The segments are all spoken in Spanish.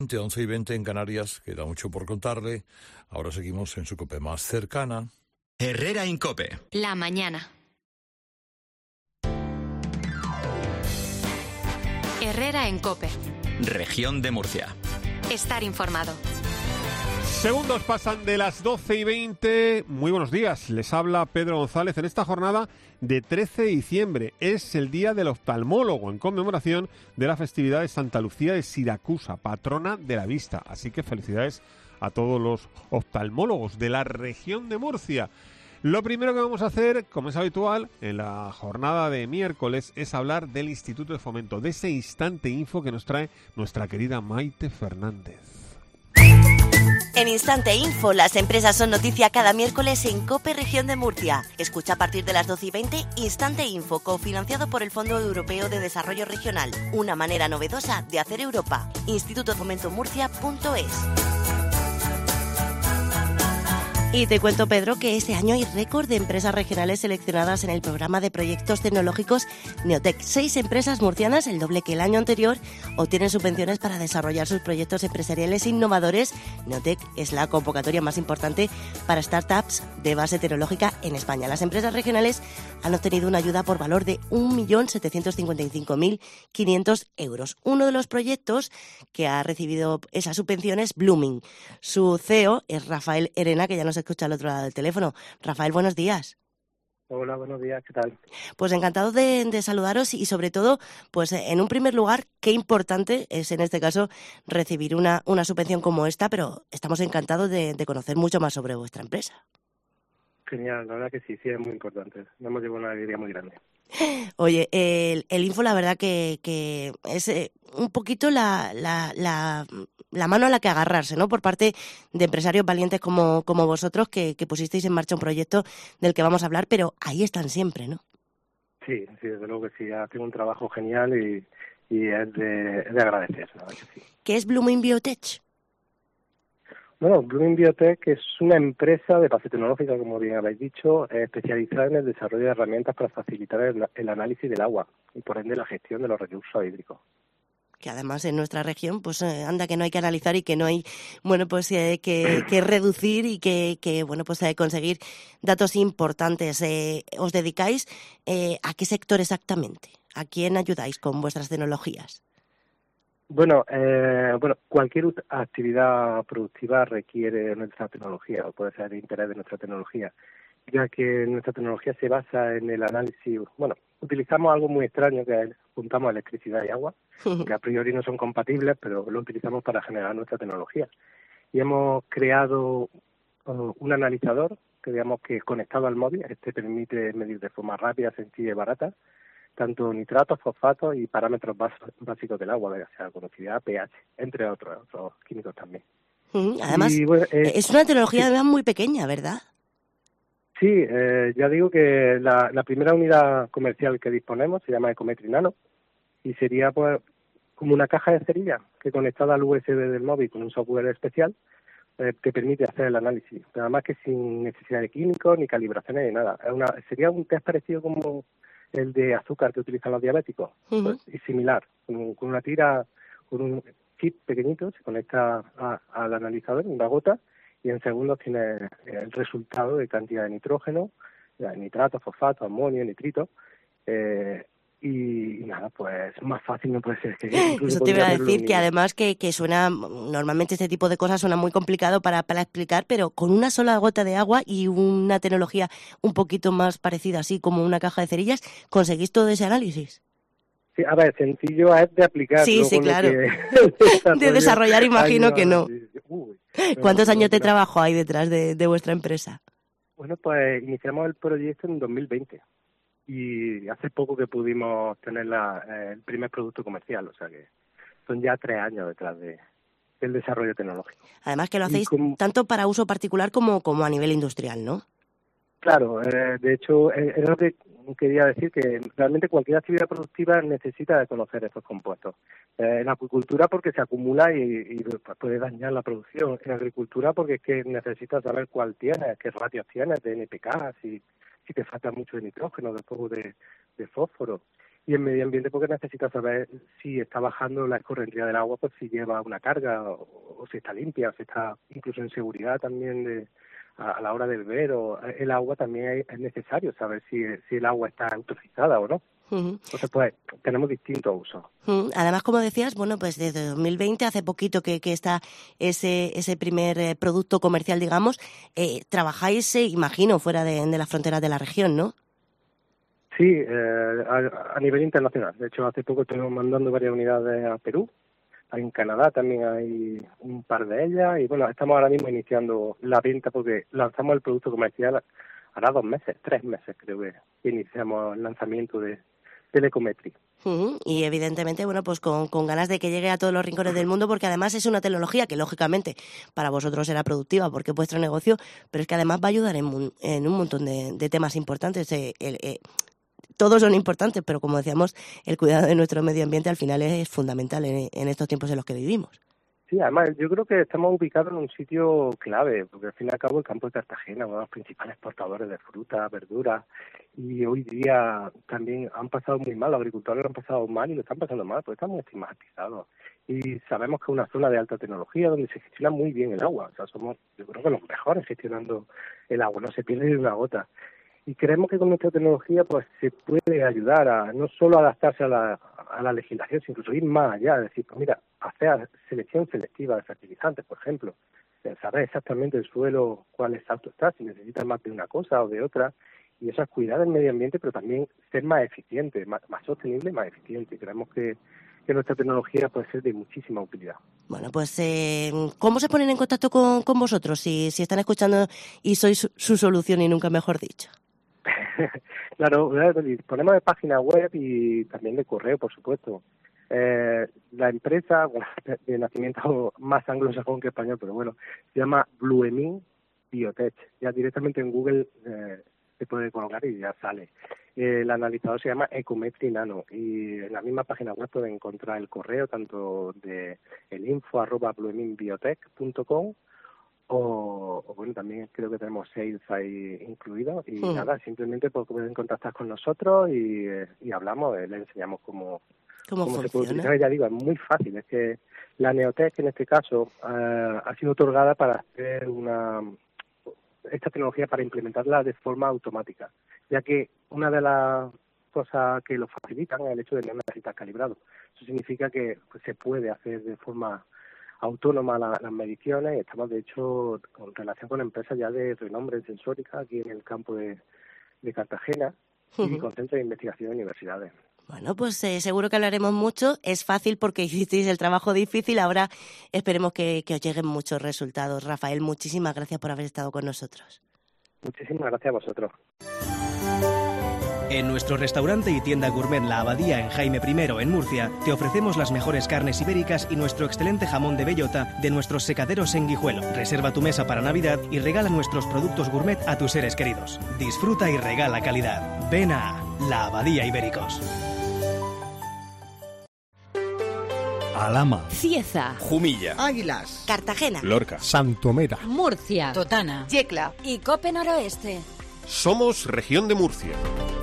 11:20 en Canarias, queda mucho por contarle. Ahora seguimos en su COPE más cercana. Herrera Incope. La mañana. Herrera en COPE. Región de Murcia. Estar informado. Segundos pasan de las 12:20. Muy buenos días. Les habla Pedro González en esta jornada de 13 de diciembre. Es el Día del Oftalmólogo en conmemoración de la festividad de Santa Lucía de Siracusa, patrona de la vista. Así que felicidades a todos los oftalmólogos de la región de Murcia. Lo primero que vamos a hacer, como es habitual, en la jornada de miércoles, es hablar del Instituto de Fomento, de ese Instante Info que nos trae nuestra querida Maite Fernández. En Instante Info, las empresas son noticia cada miércoles en COPE Región de Murcia. Escucha a partir de las 12:20 Instante Info, cofinanciado por el Fondo Europeo de Desarrollo Regional. Una manera novedosa de hacer Europa. institutofomentomurcia.es. Y te cuento, Pedro, que este año hay récord de empresas regionales seleccionadas en el programa de proyectos tecnológicos Neotec. 6 empresas murcianas, el doble que el año anterior, obtienen subvenciones para desarrollar sus proyectos empresariales innovadores. Neotec es la convocatoria más importante para startups de base tecnológica en España. Las empresas regionales han obtenido una ayuda por valor de 1.755.500 euros. Uno de los proyectos que ha recibido esa subvención es Blooming. Su CEO es Rafael Herena, que ya nos escucha al otro lado del teléfono. Rafael, buenos días. Hola, buenos días, ¿qué tal? Pues encantado de saludaros y sobre todo, pues en un primer lugar, qué importante es en este caso recibir una subvención como esta, pero estamos encantados de conocer mucho más sobre vuestra empresa. Genial, la verdad que sí, es muy importante. Nos hemos llevado una alegría muy grande. Oye, el Info, la verdad que es un poquito la mano a la que agarrarse, ¿no? Por parte de empresarios valientes como vosotros que pusisteis en marcha un proyecto del que vamos a hablar, pero ahí están siempre, ¿no? Sí, desde luego que sí, hacen un trabajo genial y es de agradecer, la verdad que sí. ¿Qué es Blooming Biotech? Bueno, Blooming Biotech es una empresa de base tecnológica, como bien habéis dicho, especializada en el desarrollo de herramientas para facilitar el análisis del agua y por ende la gestión de los recursos hídricos. Que además en nuestra región, pues anda que no hay que analizar y que no hay, bueno, pues que reducir y que bueno, pues conseguir datos importantes. ¿Os dedicáis a qué sector exactamente? ¿A quién ayudáis con vuestras tecnologías? Bueno, cualquier actividad productiva requiere nuestra tecnología o puede ser de interés de nuestra tecnología, ya que nuestra tecnología se basa en el análisis. Bueno, utilizamos algo muy extraño que es juntamos electricidad y agua, que a priori no son compatibles, pero lo utilizamos para generar nuestra tecnología. Y hemos creado un analizador que digamos que conectado al móvil, permite medir de forma rápida, sencilla y barata tanto nitratos, fosfatos y parámetros básicos del agua, o sea, conductividad, pH, entre otros químicos también. Además, es una tecnología además muy pequeña, ¿verdad? Sí, ya digo que la primera unidad comercial que disponemos se llama Ecometri Nano y sería pues como una caja de cerillas que conectada al USB del móvil con un software especial que permite hacer el análisis, pero además que sin necesidad de químicos ni calibraciones ni nada. Sería un test parecido como el de azúcar que utilizan los diabéticos, pues, y similar, con una tira, con un chip pequeñito, se conecta al analizador, una gota, y en segundos tiene el resultado de cantidad de nitrógeno, nitrato, fosfato, amonio, nitrito, y nada, pues más fácil no puede ser. Que eso te iba a decir, que además que suena, normalmente este tipo de cosas suena muy complicado para explicar, pero con una sola gota de agua y una tecnología un poquito más parecida, así como una caja de cerillas, ¿conseguís todo ese análisis? Sí, a ver, sencillo es de aplicar. Sí, claro. De desarrollar imagino que no. ¿Cuántos años de trabajo hay detrás de vuestra empresa? Bueno, pues iniciamos el proyecto en 2020. Y hace poco que pudimos tener el primer producto comercial, o sea que son ya 3 años detrás del desarrollo tecnológico. Además que lo hacéis tanto para uso particular como a nivel industrial, ¿no? Claro, de hecho, es lo que quería decir, que realmente cualquier actividad productiva necesita de conocer estos compuestos. En acuicultura porque se acumula y puede dañar la producción. En agricultura porque es que necesitas saber cuál tienes, qué ratios tienes de NPK, si te falta mucho de nitrógeno, de fósforo. y el medio ambiente porque necesita saber si está bajando la escorrentía del agua, pues si lleva una carga o si está limpia, o si está incluso en seguridad también a la hora del beber o el agua también es necesario saber si el agua está autorizada o no. Entonces, pues, tenemos distintos usos. Además, como decías, bueno, pues desde 2020, hace poquito que está ese primer producto comercial, digamos, trabajáis, imagino, fuera de las fronteras de la región, ¿no? Sí, a nivel internacional. De hecho, hace poco estuvimos mandando varias unidades a Perú. En Canadá también hay un par de ellas. Y bueno, estamos ahora mismo iniciando la venta porque lanzamos el producto comercial hará 3 meses creo que iniciamos el lanzamiento del Ecometri. Y evidentemente, bueno, pues con ganas de que llegue a todos los rincones del mundo, porque además es una tecnología que lógicamente para vosotros será productiva porque es vuestro negocio, pero es que además va a ayudar en un montón de temas importantes. Todos son importantes, pero como decíamos, el cuidado de nuestro medio ambiente al final es fundamental en estos tiempos en los que vivimos. Sí, además yo creo que estamos ubicados en un sitio clave, porque al fin y al cabo el campo de Cartagena, uno de los principales exportadores de fruta, verduras, y hoy día también han pasado muy mal, los agricultores lo han pasado mal y lo están pasando mal, porque están muy estigmatizados. Y sabemos que es una zona de alta tecnología donde se gestiona muy bien el agua, o sea, somos yo creo que los mejores gestionando el agua, no se pierde ni una gota. Y creemos que con nuestra tecnología pues se puede ayudar a no solo adaptarse a la legislación, sino incluso ir más allá, es decir, pues mira, hacer selección selectiva de fertilizantes, por ejemplo, saber exactamente el suelo cuál estado está, si necesita más de una cosa o de otra, y eso es cuidar del medio ambiente, pero también ser más eficiente, más sostenible, más eficiente. Creemos que nuestra tecnología puede ser de muchísima utilidad. Bueno, pues ¿cómo se ponen en contacto con vosotros si están escuchando y sois su solución y nunca mejor dicho? Claro, disponemos de página web y también de correo, por supuesto. La empresa, bueno, de nacimiento más anglosajón que español, pero bueno, se llama Bluemin Biotech. Ya directamente en Google se puede colocar y ya sale. El analizador se llama Ecometri Nano y en la misma página web pueden encontrar el correo tanto de el info@blueminbiotech.com o bueno, también creo que tenemos sales ahí incluidos y nada, simplemente pueden contactar con nosotros y hablamos, le enseñamos cómo se puede utilizar. Ya digo, es muy fácil, es que la Neotec en este caso ha sido otorgada para hacer esta tecnología para implementarla de forma automática, ya que una de las cosas que lo facilitan es el hecho de no necesitar calibrado. Eso significa que pues, se puede hacer de forma autónoma las mediciones. Estamos, de hecho, con relación con empresas ya de renombre en sensórica aquí en el campo de Cartagena y con centros de investigación de universidades. Bueno, pues seguro que hablaremos mucho. Es fácil porque hicisteis el trabajo difícil. Ahora esperemos que os lleguen muchos resultados. Rafael, muchísimas gracias por haber estado con nosotros. Muchísimas gracias a vosotros. En nuestro restaurante y tienda gourmet La Abadía en Jaime I, en Murcia, te ofrecemos las mejores carnes ibéricas y nuestro excelente jamón de bellota de nuestros secaderos en Guijuelo. Reserva tu mesa para Navidad y regala nuestros productos gourmet a tus seres queridos. Disfruta y regala calidad. Ven a La Abadía Ibéricos. Alhama, Cieza, Jumilla, Águilas, Cartagena, Lorca, Santomera, Murcia, Totana, Yecla y Cope Noroeste. Somos Región de Murcia.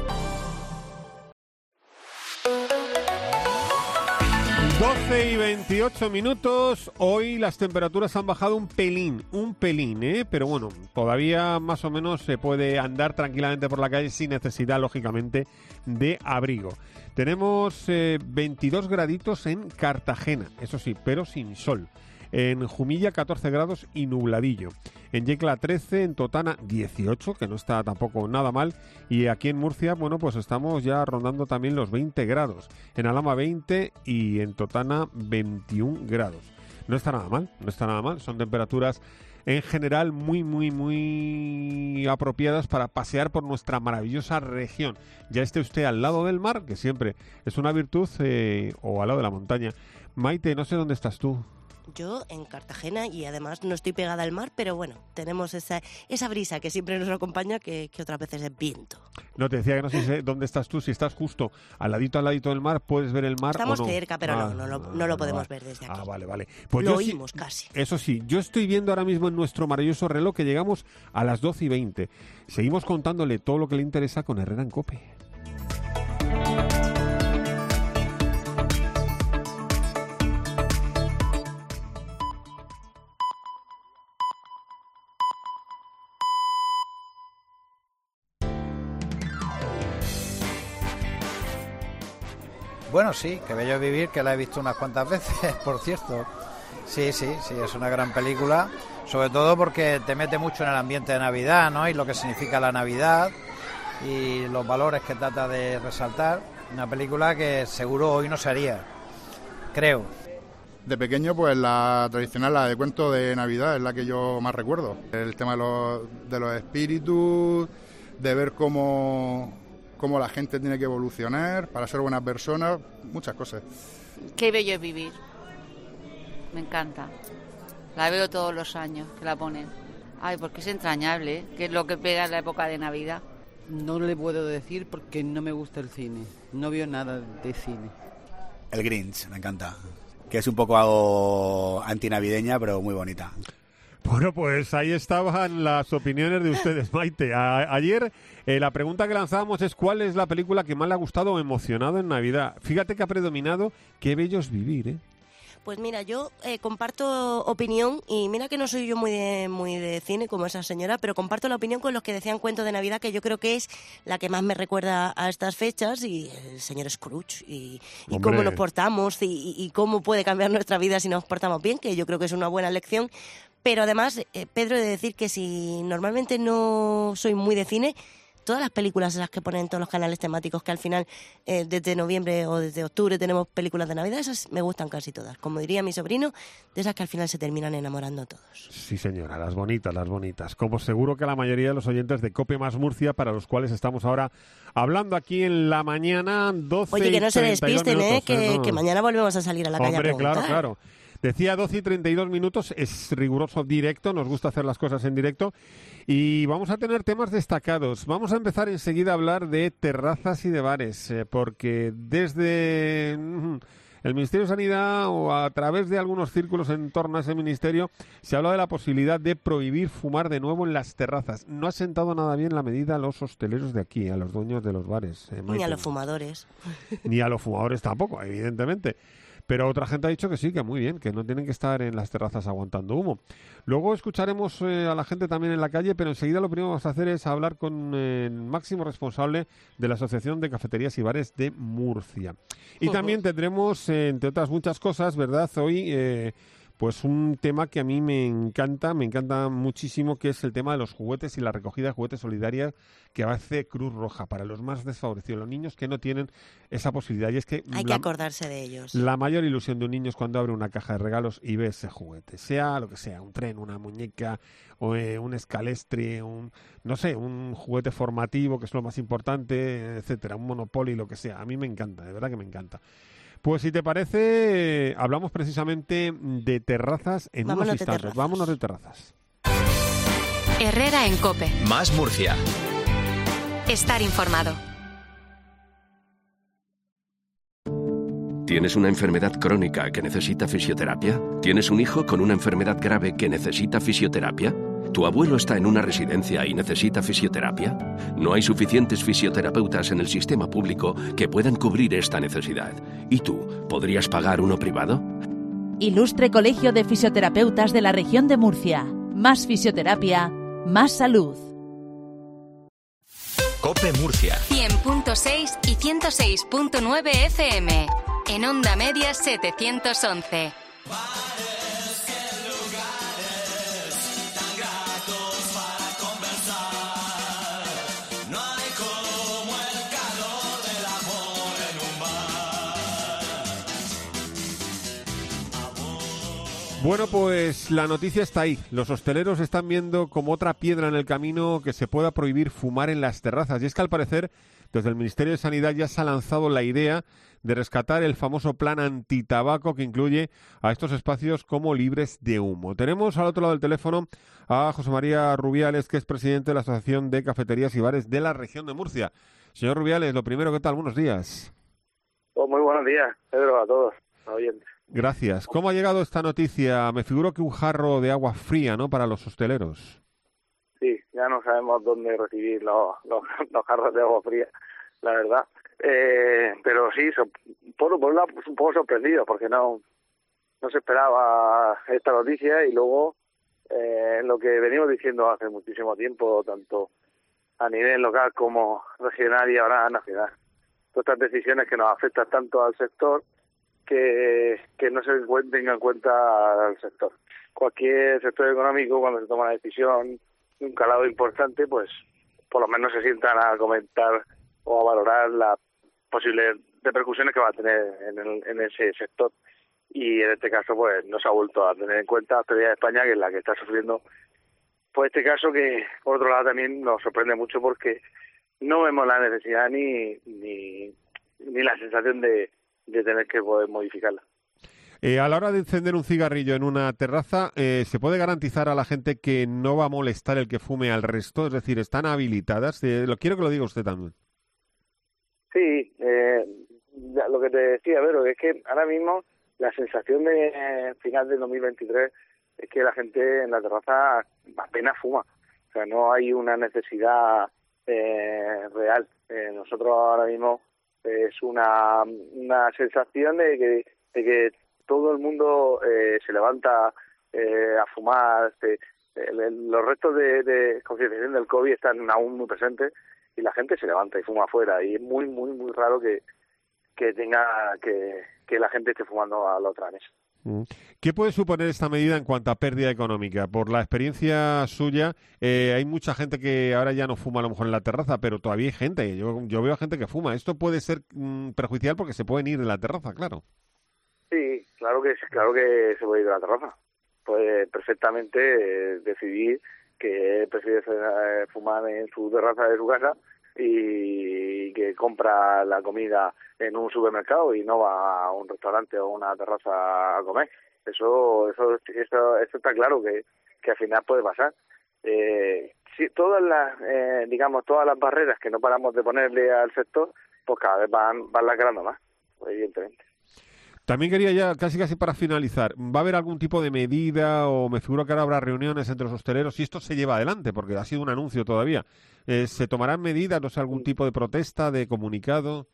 Y 28 minutos. Hoy las temperaturas han bajado un pelín, pero bueno, todavía más o menos se puede andar tranquilamente por la calle sin necesidad, lógicamente, de abrigo. Tenemos 22 graditos en Cartagena, eso sí, pero sin sol. En Jumilla 14 grados y nubladillo. En Yecla 13, en Totana 18, que no está tampoco nada mal. Y aquí en Murcia, bueno, pues estamos ya rondando también los 20 grados. En Alhama 20 y en Totana 21 grados. No está nada mal. Son temperaturas en general muy apropiadas para pasear por nuestra maravillosa región. Ya esté usted al lado del mar, que siempre es una virtud, o al lado de la montaña. Maite, no sé dónde estás tú. Yo en Cartagena y además no estoy pegada al mar, pero bueno, tenemos esa brisa que siempre nos acompaña, que otras veces es viento. No, te decía que no sé dónde estás tú, si estás justo al ladito del mar, ¿puedes ver el mar? Estamos o no? Cerca, pero no lo podemos ver desde aquí. Vale. Pues lo oímos casi. Eso sí, yo estoy viendo ahora mismo en nuestro maravilloso reloj que llegamos a las 12:20. Seguimos contándole todo lo que le interesa con Herrera en COPE. Bueno, sí, que bello es vivir, que la he visto unas cuantas veces, por cierto. Sí, es una gran película, sobre todo porque te mete mucho en el ambiente de Navidad, ¿no? Y lo que significa la Navidad y los valores que trata de resaltar. Una película que seguro hoy no se haría, creo. De pequeño, pues la tradicional, la de cuento de Navidad, es la que yo más recuerdo. El tema de los espíritus, de ver cómo la gente tiene que evolucionar para ser buenas personas, muchas cosas. Qué bello es vivir. Me encanta. La veo todos los años que la ponen. Ay, porque es entrañable, que es lo que pega en la época de Navidad. No le puedo decir porque no me gusta el cine. No veo nada de cine. El Grinch, me encanta. Que es un poco antinavideña, pero muy bonita. Bueno, pues ahí estaban las opiniones de ustedes, Maite. Ayer la pregunta que lanzábamos es ¿cuál es la película que más le ha gustado o emocionado en Navidad? Fíjate que ha predominado Qué bello es vivir, ¿eh? Pues mira, yo comparto opinión, y mira que no soy yo muy de cine como esa señora, pero comparto la opinión con los que decían Cuento de Navidad, que yo creo que es la que más me recuerda a estas fechas, y el señor Scrooge, y cómo nos portamos, y cómo puede cambiar nuestra vida si nos portamos bien, que yo creo que es una buena lección. Pero además, Pedro, he de decir que si normalmente no soy muy de cine, todas las películas esas que ponen en todos los canales temáticos, que al final desde noviembre o desde octubre tenemos películas de Navidad, esas me gustan casi todas. Como diría mi sobrino, de esas que al final se terminan enamorando todos. Sí, señora, las bonitas. Como seguro que la mayoría de los oyentes de COPE más Murcia, para los cuales estamos ahora hablando aquí en la mañana, 12 Oye, que no se despisten, minutos, no. que mañana volvemos a salir a la calle a preguntar. Claro. Decía 12 y 32 minutos, es riguroso directo, nos gusta hacer las cosas en directo y vamos a tener temas destacados. Vamos a empezar enseguida a hablar de terrazas y de bares, porque desde el Ministerio de Sanidad o a través de algunos círculos en torno a ese ministerio se habla de la posibilidad de prohibir fumar de nuevo en las terrazas. No ha sentado nada bien la medida a los hosteleros de aquí, a los dueños de los bares. Ni a los fumadores. Ni a los fumadores tampoco, evidentemente. Pero otra gente ha dicho que sí, que muy bien, que no tienen que estar en las terrazas aguantando humo. Luego escucharemos a la gente también en la calle, pero enseguida lo primero que vamos a hacer es hablar con el máximo responsable de la Asociación de Cafeterías y Bares de Murcia. Y también tendremos, entre otras muchas cosas, ¿verdad?, hoy pues un tema que a mí me encanta muchísimo, que es el tema de los juguetes y la recogida de juguetes solidaria que hace Cruz Roja para los más desfavorecidos, los niños que no tienen esa posibilidad. Y es que hay que acordarse de ellos. La mayor ilusión de un niño es cuando abre una caja de regalos y ve ese juguete, sea lo que sea, un tren, una muñeca, o un escalestre, un juguete formativo, que es lo más importante, etcétera, un Monopoly, lo que sea. A mí me encanta, de verdad que me encanta. Pues si te parece, hablamos precisamente de terrazas en unos instantes. Vámonos de terrazas. Herrera en COPE. Más Murcia. Estar informado. ¿Tienes una enfermedad crónica que necesita fisioterapia? ¿Tienes un hijo con una enfermedad grave que necesita fisioterapia? ¿Tu abuelo está en una residencia y necesita fisioterapia? No hay suficientes fisioterapeutas en el sistema público que puedan cubrir esta necesidad. ¿Y tú, podrías pagar uno privado? Ilustre Colegio de Fisioterapeutas de la Región de Murcia. Más fisioterapia, más salud. COPE Murcia. 100.6 y 106.9 FM. En Onda Media 711. Bueno, pues la noticia está ahí. Los hosteleros están viendo como otra piedra en el camino que se pueda prohibir fumar en las terrazas. Y es que al parecer, desde el Ministerio de Sanidad ya se ha lanzado la idea de rescatar el famoso plan antitabaco que incluye a estos espacios como libres de humo. Tenemos al otro lado del teléfono a José María Rubiales, que es presidente de la Asociación de Cafeterías y Bares de la Región de Murcia. Señor Rubiales, lo primero, ¿qué tal? Buenos días. Muy buenos días, Pedro, a todos los oyentes. Gracias. ¿Cómo ha llegado esta noticia? Me figuro que un jarro de agua fría, ¿no?, para los hosteleros. Sí, ya no sabemos dónde recibir los jarros de agua fría, la verdad. Pero sí, por un lado, un poco sorprendido, porque no se esperaba esta noticia, y luego lo que venimos diciendo hace muchísimo tiempo, tanto a nivel local como regional y ahora nacional. estas decisiones que nos afectan tanto al sector que no se tenga en cuenta al sector. Cualquier sector económico, cuando se toma una decisión de un calado importante, pues por lo menos se sientan a comentar o a valorar las posibles repercusiones que va a tener en ese sector. Y en este caso pues no se ha vuelto a tener en cuenta la Hostelería de España, que es la que está sufriendo pues este caso, que por otro lado también nos sorprende mucho porque no vemos la necesidad ni la sensación de tener que poder modificarla. A la hora de encender un cigarrillo en una terraza, ¿se puede garantizar a la gente que no va a molestar el que fume al resto? Es decir, ¿están habilitadas? Quiero que lo diga usted también. Sí, lo que te decía, Vero, es que ahora mismo la sensación de final del 2023 es que la gente en la terraza apenas fuma. O sea, no hay una necesidad real. Nosotros ahora mismo es una sensación de que todo el mundo se levanta a fumar. Los restos de concienciación del COVID están aún muy presentes y la gente se levanta y fuma afuera, y es muy muy muy raro que la gente esté fumando a la otra mesa. ¿Qué puede suponer esta medida en cuanto a pérdida económica? Por la experiencia suya, hay mucha gente que ahora ya no fuma a lo mejor en la terraza, pero todavía hay gente. Yo veo a gente que fuma. Esto puede ser perjudicial porque se pueden ir de la terraza, claro. Sí, claro que se puede ir de la terraza. Puede perfectamente decidir que prefiere fumar en su terraza de su casa y que compra la comida en un supermercado y no va a un restaurante o una terraza a comer. Eso está claro que al final puede pasar. Sí, todas las barreras que no paramos de ponerle al sector, pues cada vez van lacrando más, evidentemente. También quería ya, casi para finalizar, ¿va a haber algún tipo de medida o me figuro que ahora habrá reuniones entre los hosteleros si esto se lleva adelante? Porque ha sido un anuncio todavía. ¿Se tomarán medidas, no sé, algún tipo de protesta, de comunicado?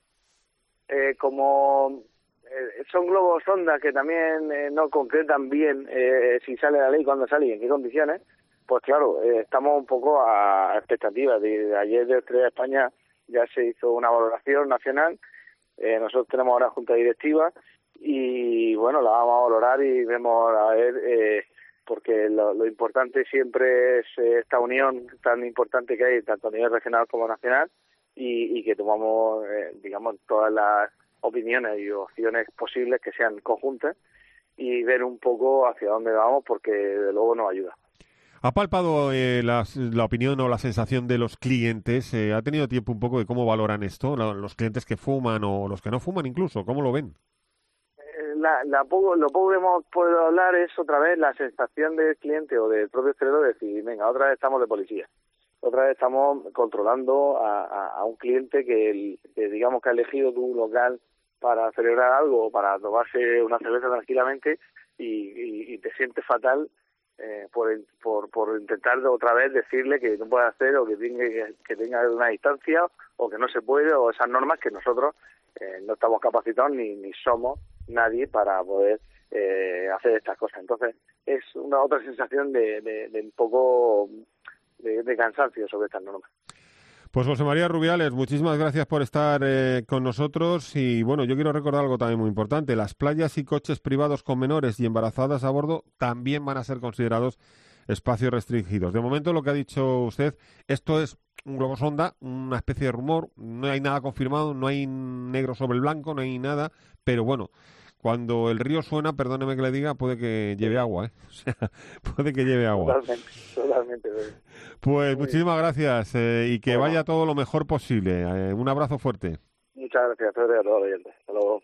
Como son globos sonda que también no concretan bien si sale la ley, cuándo sale y en qué condiciones, pues claro, estamos un poco a expectativa. De ayer de Hostelería de España ya se hizo una valoración nacional, nosotros tenemos ahora junta directiva y bueno, la vamos a valorar y vemos a ver, porque lo importante siempre es esta unión tan importante que hay tanto a nivel regional como nacional y que tomamos todas las opiniones y opciones posibles que sean conjuntas y ver un poco hacia dónde vamos, porque de luego nos ayuda. ¿Ha palpado la opinión o la sensación de los clientes? ¿Ha tenido tiempo un poco de cómo valoran esto? Los clientes que fuman o los que no fuman incluso, ¿cómo lo ven? Lo poco que hemos podido hablar es otra vez la sensación del cliente o del propio hostelero de decir, venga, otra vez estamos de policía. Otra vez estamos controlando a un cliente que digamos que ha elegido tu local para celebrar algo o para tomarse una cerveza tranquilamente y te sientes fatal por intentar otra vez decirle que no puede hacer o que tenga una distancia o que no se puede, o esas normas que nosotros no estamos capacitados ni somos nadie para poder hacer estas cosas. Entonces es una otra sensación de un poco de cansancio sobre estas normas. Pues José María Rubiales, muchísimas gracias por estar con nosotros y bueno, yo quiero recordar algo también muy importante. Las playas y coches privados con menores y embarazadas a bordo también van a ser considerados espacios restringidos. De momento, lo que ha dicho usted, esto es un globo sonda, una especie de rumor, no hay nada confirmado, no hay negro sobre el blanco, no hay nada, pero bueno, cuando el río suena, perdóneme que le diga, puede que lleve agua, O sea, puede que lleve agua. Totalmente. Pues muchísimas gracias y que vaya todo lo mejor posible. Un abrazo fuerte. Muchas gracias, Pedro, y a todos los oyentes. Hasta luego.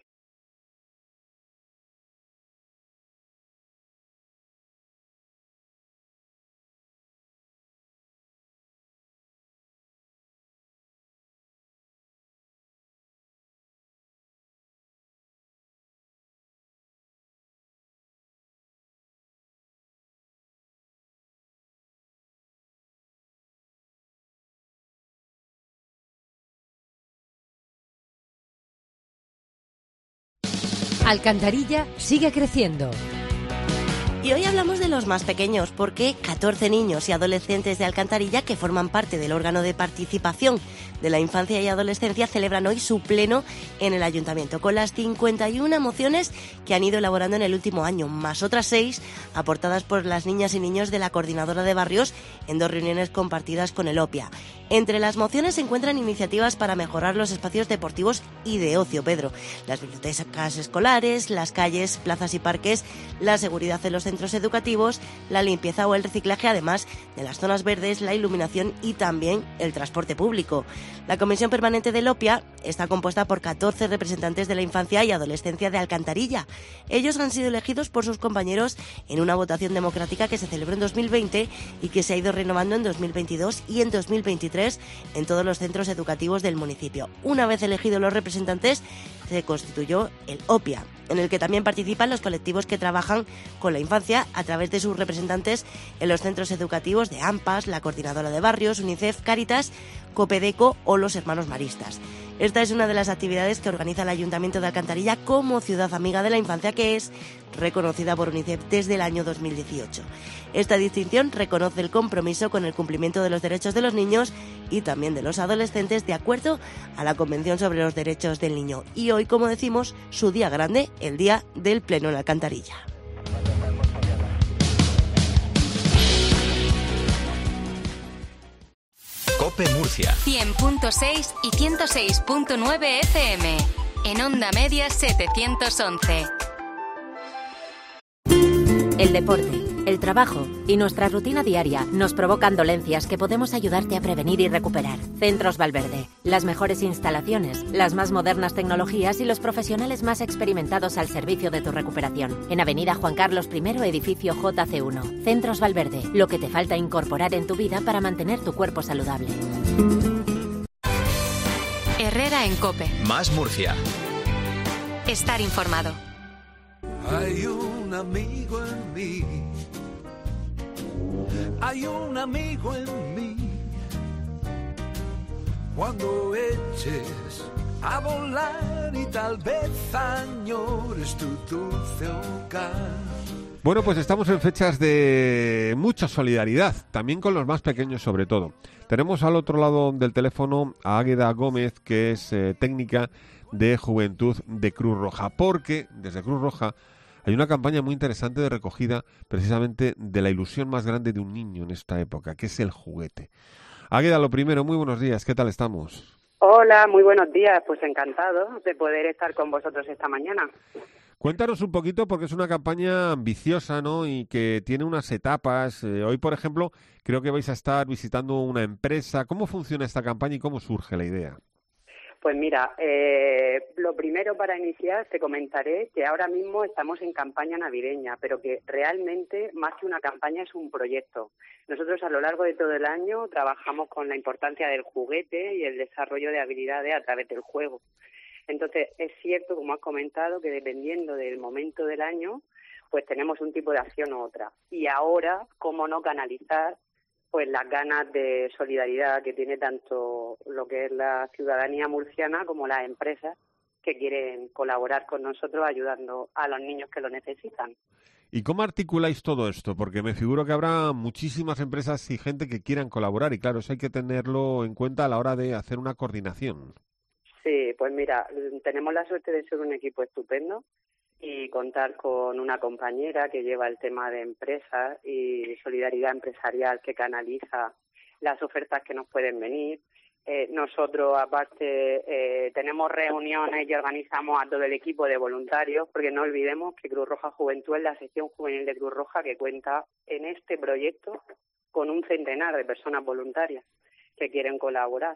Alcantarilla sigue creciendo. Y hoy hablamos de los más pequeños, porque 14 niños y adolescentes de Alcantarilla, que forman parte del órgano de participación de la infancia y adolescencia, celebran hoy su pleno en el ayuntamiento, con las 51 mociones que han ido elaborando en el último año, más otras 6 aportadas por las niñas y niños de la Coordinadora de Barrios en 2 reuniones compartidas con el OPIA. Entre las mociones se encuentran iniciativas para mejorar los espacios deportivos y de ocio, Pedro, las bibliotecas escolares, las calles, plazas y parques, la seguridad en los centros educativos, la limpieza o el reciclaje, además de las zonas verdes, la iluminación y también el transporte público. La Comisión Permanente del OPIA está compuesta por 14 representantes de la infancia y adolescencia de Alcantarilla. Ellos han sido elegidos por sus compañeros en una votación democrática que se celebró en 2020 y que se ha ido renovando en 2022 y en 2023 en todos los centros educativos del municipio. Una vez elegidos los representantes, se constituyó el OPIA, en el que también participan los colectivos que trabajan con la infancia a través de sus representantes en los centros educativos de AMPAS, la Coordinadora de Barrios, UNICEF, Cáritas, Copedeco o los Hermanos Maristas. Esta es una de las actividades que organiza el Ayuntamiento de Alcantarilla como ciudad amiga de la infancia, que es reconocida por UNICEF desde el año 2018. Esta distinción reconoce el compromiso con el cumplimiento de los derechos de los niños y también de los adolescentes, de acuerdo a la Convención sobre los Derechos del Niño. Y hoy, como decimos, su día grande, el día del Pleno en Alcantarilla. COPE Murcia 100.6 y 106.9 FM. En Onda Media 711. El deporte, el trabajo y nuestra rutina diaria nos provocan dolencias que podemos ayudarte a prevenir y recuperar. Centros Valverde, las mejores instalaciones, las más modernas tecnologías y los profesionales más experimentados al servicio de tu recuperación. En Avenida Juan Carlos I, edificio JC1. Centros Valverde, lo que te falta incorporar en tu vida para mantener tu cuerpo saludable. Herrera en COPE. Más Murcia. Estar informado. Hay un amigo en mí, hay un amigo en mí. Cuando eches a volar y tal vez añores tu dulce hogar. Bueno, pues estamos en fechas de mucha solidaridad, también con los más pequeños sobre todo. Tenemos al otro lado del teléfono a Águeda Gómez, que es técnica de Juventud de Cruz Roja, porque desde Cruz Roja hay una campaña muy interesante de recogida precisamente de la ilusión más grande de un niño en esta época, que es el juguete. Águeda, lo primero, muy buenos días, ¿qué tal estamos? Hola, muy buenos días, pues encantado de poder estar con vosotros esta mañana. Cuéntanos un poquito, porque es una campaña ambiciosa, ¿no?, y que tiene unas etapas. Hoy, por ejemplo, creo que vais a estar visitando una empresa. ¿Cómo funciona esta campaña y cómo surge la idea? Pues mira, lo primero para iniciar te comentaré que ahora mismo estamos en campaña navideña, pero que realmente más que una campaña es un proyecto. Nosotros a lo largo de todo el año trabajamos con la importancia del juguete y el desarrollo de habilidades a través del juego. Entonces, es cierto, como has comentado, que dependiendo del momento del año, pues tenemos un tipo de acción u otra. Y ahora, ¿cómo no canalizar pues las ganas de solidaridad que tiene tanto lo que es la ciudadanía murciana como las empresas que quieren colaborar con nosotros ayudando a los niños que lo necesitan? ¿Y cómo articuláis todo esto? Porque me figuro que habrá muchísimas empresas y gente que quieran colaborar y claro, eso hay que tenerlo en cuenta a la hora de hacer una coordinación. Sí, pues mira, tenemos la suerte de ser un equipo estupendo y contar con una compañera que lleva el tema de empresas y solidaridad empresarial, que canaliza las ofertas que nos pueden venir. Nosotros, aparte, tenemos reuniones y organizamos a todo el equipo de voluntarios, porque no olvidemos que Cruz Roja Juventud es la sección juvenil de Cruz Roja que cuenta en este proyecto con un centenar de personas voluntarias que quieren colaborar.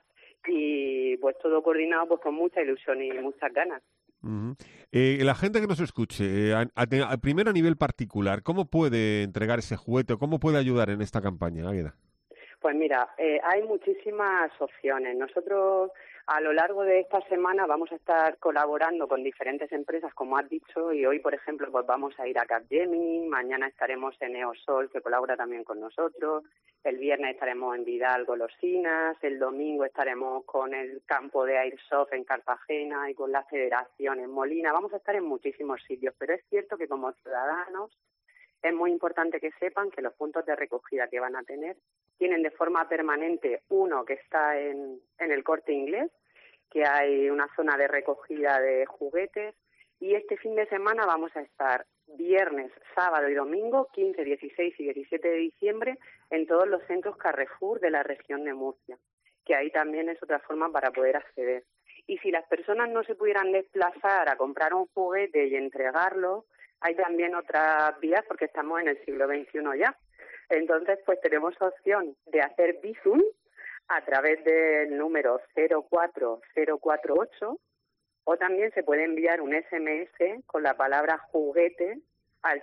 Y pues todo coordinado pues con mucha ilusión y muchas ganas. Uh-huh. La gente que nos escuche, primero a nivel particular, ¿cómo puede entregar ese juguete o cómo puede ayudar en esta campaña, Águeda? Pues mira, hay muchísimas opciones. Nosotros a lo largo de esta semana vamos a estar colaborando con diferentes empresas, como has dicho, y hoy, por ejemplo, pues vamos a ir a Capgemini, mañana estaremos en Eosol, que colabora también con nosotros, el viernes estaremos en Vidal Golosinas, el domingo estaremos con el campo de Airsoft en Cartagena y con la Federación en Molina. Vamos a estar en muchísimos sitios, pero es cierto que como ciudadanos Es muy importante que sepan que los puntos de recogida que van a tener tienen de forma permanente uno que está en el Corte Inglés, que hay una zona de recogida de juguetes, y este fin de semana vamos a estar viernes, sábado y domingo, 15, 16 y 17 de diciembre, en todos los centros Carrefour de la región de Murcia, que ahí también es otra forma para poder acceder. Y si las personas no se pudieran desplazar a comprar un juguete y entregarlo, hay también otras vías, porque estamos en el siglo XXI ya. Entonces, pues tenemos opción de hacer Bizum a través del número 04048, o también se puede enviar un SMS con la palabra juguete al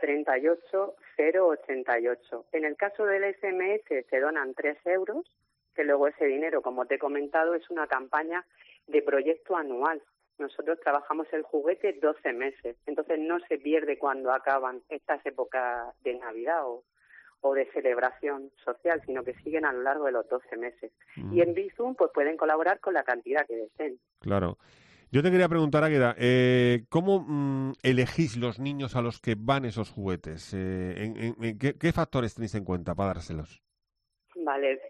38088. En el caso del SMS se donan 3 euros, que luego ese dinero, como te he comentado, es una campaña de proyecto anual. Nosotros trabajamos el juguete 12 meses, entonces no se pierde cuando acaban estas épocas de Navidad o de celebración social, sino que siguen a lo largo de los 12 meses. Y en Bizum pues pueden colaborar con la cantidad que deseen. Claro. Yo te quería preguntar, Águeda, ¿cómo elegís los niños a los que van esos juguetes? ¿Qué factores tenéis en cuenta para dárselos? Vale,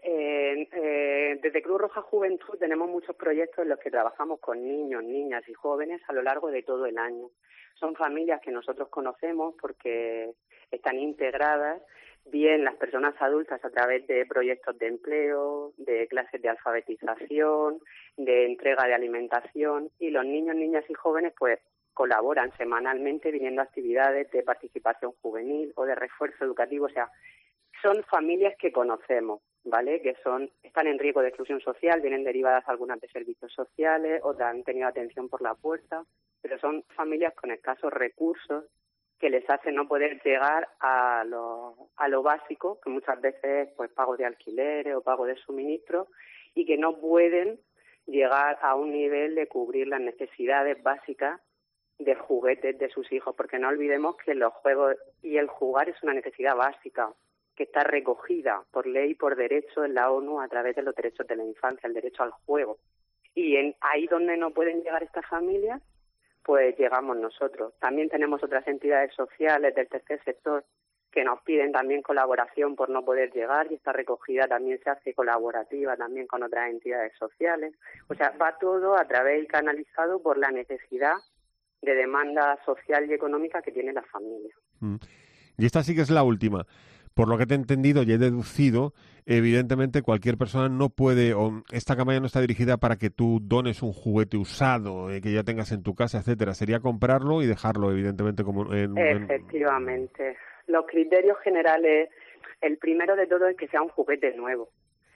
desde Cruz Roja Juventud tenemos muchos proyectos en los que trabajamos con niños, niñas y jóvenes a lo largo de todo el año. Son familias que nosotros conocemos porque están integradas, bien las personas adultas a través de proyectos de empleo, de clases de alfabetización, de entrega de alimentación, y los niños, niñas y jóvenes pues colaboran semanalmente viniendo a actividades de participación juvenil o de refuerzo educativo. O sea, son familias que conocemos, ¿vale? Que están en riesgo de exclusión social, vienen derivadas algunas de servicios sociales, otras han tenido atención por la puerta, pero son familias con escasos recursos que les hacen no poder llegar a lo básico, que muchas veces pues pago de alquileres o pago de suministros, y que no pueden llegar a un nivel de cubrir las necesidades básicas de juguetes de sus hijos, porque no olvidemos que los juegos y el jugar es una necesidad básica que está recogida por ley y por derecho en la ONU a través de los derechos de la infancia, el derecho al juego. Y ahí donde no pueden llegar estas familias, pues llegamos nosotros. También tenemos otras entidades sociales del tercer sector que nos piden también colaboración por no poder llegar, y esta recogida también se hace colaborativa también con otras entidades sociales. O sea, va todo a través y canalizado por la necesidad de demanda social y económica que tiene la familia. Y esta sí que es la última. Por lo que te he entendido y he deducido, evidentemente cualquier persona no puede, o esta campaña no está dirigida para que tú dones un juguete usado que ya tengas en tu casa, etcétera. Sería comprarlo y dejarlo, evidentemente, como Efectivamente. Los criterios generales, el primero de todo es que sea un juguete nuevo.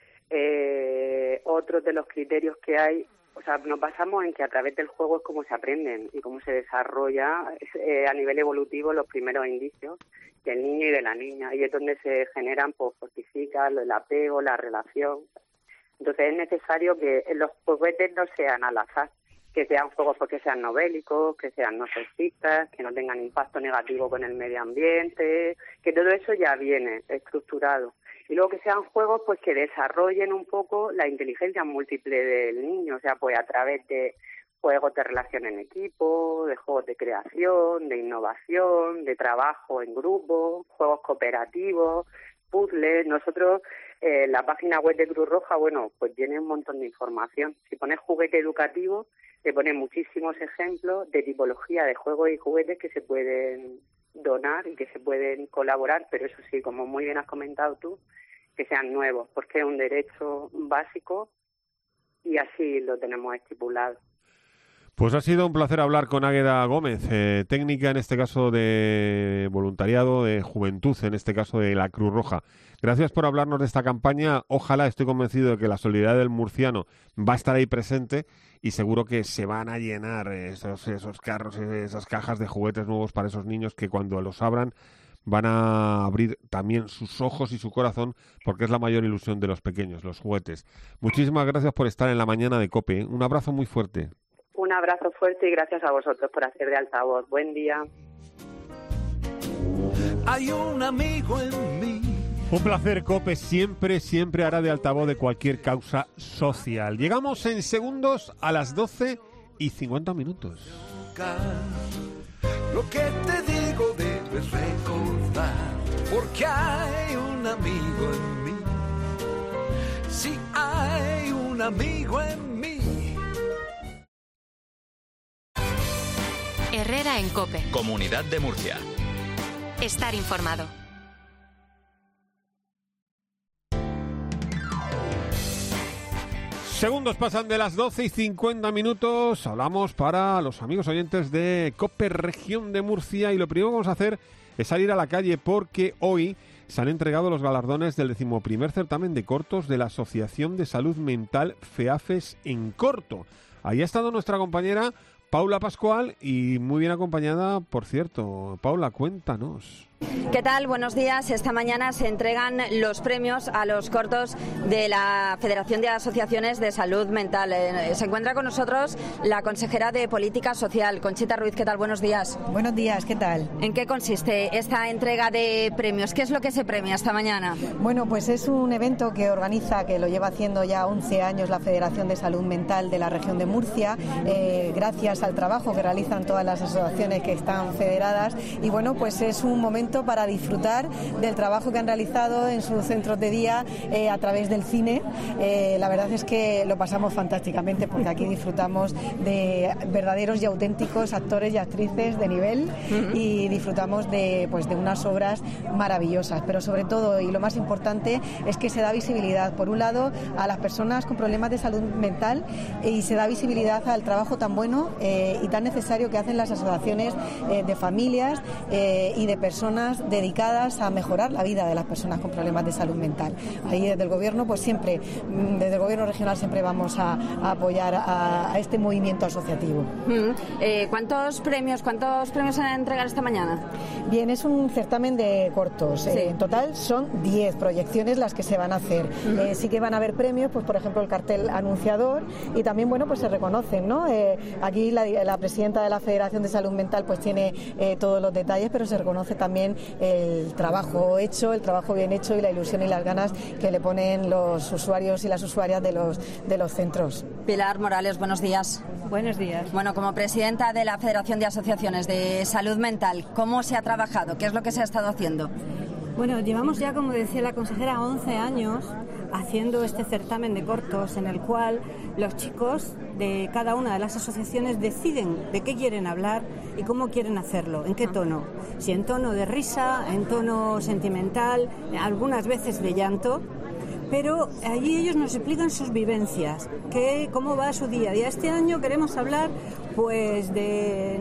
Otro de los criterios que hay, o sea, nos basamos en que a través del juego es cómo se aprenden y cómo se desarrolla a nivel evolutivo los primeros indicios del niño y de la niña, y es donde se generan, pues, fortifican el apego, la relación. Entonces es necesario que los juguetes no sean al azar, que sean juegos porque sean no bélicos, que sean no sexistas, que no tengan impacto negativo con el medio ambiente, que todo eso ya viene estructurado. Y luego que sean juegos pues que desarrollen un poco la inteligencia múltiple del niño, o sea, pues a través de juegos de relación en equipo, de juegos de creación, de innovación, de trabajo en grupo, juegos cooperativos, puzzles. Nosotros, la página web de Cruz Roja, bueno, pues tiene un montón de información. Si pones juguete educativo, te pone muchísimos ejemplos de tipología de juegos y juguetes que se pueden donar y que se pueden colaborar, pero eso sí, como muy bien has comentado tú, que sean nuevos, porque es un derecho básico y así lo tenemos estipulado. Pues ha sido un placer hablar con Águeda Gómez, técnica en este caso de voluntariado, de juventud, en este caso de la Cruz Roja. Gracias por hablarnos de esta campaña. Ojalá, estoy convencido de que la solidaridad del murciano va a estar ahí presente y seguro que se van a llenar esos carros, esas cajas de juguetes nuevos para esos niños que cuando los abran van a abrir también sus ojos y su corazón, porque es la mayor ilusión de los pequeños, los juguetes. Muchísimas gracias por estar en la mañana de COPE. Un abrazo muy fuerte. Un abrazo fuerte y gracias a vosotros por hacer de altavoz. Buen día. Hay un amigo en mí. Un placer, COPE siempre hará de altavoz de cualquier causa social. Llegamos en segundos a las 12:50. Lo que te digo debes recordar. porque hay un amigo en mí. Si hay un amigo en mí. Herrera en COPE. Comunidad de Murcia. Estar informado. Segundos pasan de las 12:50. Hablamos para los amigos oyentes de COPE Región de Murcia y lo primero que vamos a hacer es salir a la calle porque hoy se han entregado los galardones del 11º certamen de cortos de la Asociación de Salud Mental FEAFES en corto. Ahí ha estado nuestra compañera Paula Pascual y muy bien acompañada, por cierto. Paula, cuéntanos. ¿Qué tal? Buenos días. Esta mañana se entregan los premios a los cortos de la Federación de Asociaciones de Salud Mental. Se encuentra con nosotros la consejera de Política Social, Conchita Ruiz. ¿Qué tal? Buenos días. Buenos días, ¿qué tal? ¿En qué consiste esta entrega de premios? ¿Qué es lo que se premia esta mañana? Bueno, pues es un evento que organiza, que lo lleva haciendo ya 11 años la Federación de Salud Mental de la región de Murcia, gracias al trabajo que realizan todas las asociaciones que están federadas. Y bueno, pues es un momento para disfrutar del trabajo que han realizado en sus centros de día a través del cine. La verdad es que lo pasamos fantásticamente porque aquí disfrutamos de verdaderos y auténticos actores y actrices de nivel y disfrutamos de unas obras maravillosas, pero sobre todo, y lo más importante, es que se da visibilidad, por un lado, a las personas con problemas de salud mental y se da visibilidad al trabajo tan bueno y tan necesario que hacen las asociaciones de familias y de personas dedicadas a mejorar la vida de las personas con problemas de salud mental. Ahí desde el gobierno, pues siempre, desde el gobierno regional siempre vamos a apoyar a este movimiento asociativo. ¿Cuántos premios se van a entregar esta mañana? Bien, es un certamen de cortos. Sí. En total son 10 proyecciones las que se van a hacer. Sí que van a haber premios, pues por ejemplo el cartel anunciador y también, bueno, pues se reconocen, ¿no? Aquí la presidenta de la Federación de Salud Mental pues tiene todos los detalles, pero se reconoce también el trabajo hecho, el trabajo bien hecho y la ilusión y las ganas que le ponen los usuarios y las usuarias de los centros. Pilar Morales, buenos días. Buenos días. Bueno, como presidenta de la Federación de Asociaciones de Salud Mental, ¿cómo se ha trabajado? ¿Qué es lo que se ha estado haciendo? Bueno, llevamos ya, como decía la consejera, 11 años haciendo este certamen de cortos en el cual los chicos de cada una de las asociaciones deciden de qué quieren hablar y cómo quieren hacerlo, en qué tono. Si en tono de risa, en tono sentimental, algunas veces de llanto. Pero allí ellos nos explican sus vivencias, cómo va su día a día. Este año queremos hablar pues de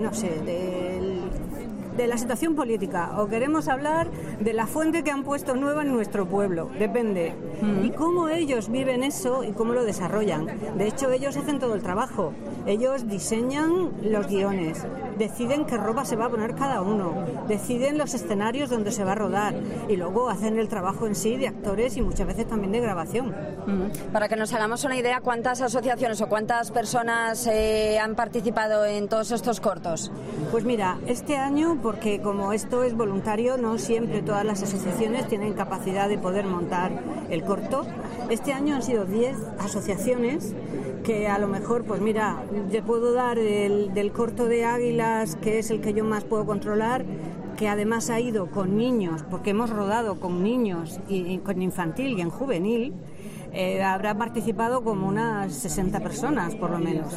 la situación política o queremos hablar de la fuente que han puesto nueva en nuestro pueblo, depende. Y cómo ellos viven eso y cómo lo desarrollan. De hecho, ellos hacen todo el trabajo. Ellos diseñan los guiones, deciden qué ropa se va a poner cada uno, deciden los escenarios donde se va a rodar y luego hacen el trabajo en sí de actores y muchas veces también de grabación. Para que nos hagamos una idea, ¿cuántas asociaciones o cuántas personas han participado en todos estos cortos? Pues mira, este año, porque como esto es voluntario, no siempre todas las asociaciones tienen capacidad de poder montar el corto. Este año han sido 10 asociaciones que a lo mejor, pues mira, te puedo dar del corto de Águilas, que es el que yo más puedo controlar, que además ha ido con niños, porque hemos rodado con niños y con infantil y en juvenil. Habrá participado como unas 60 personas, por lo menos,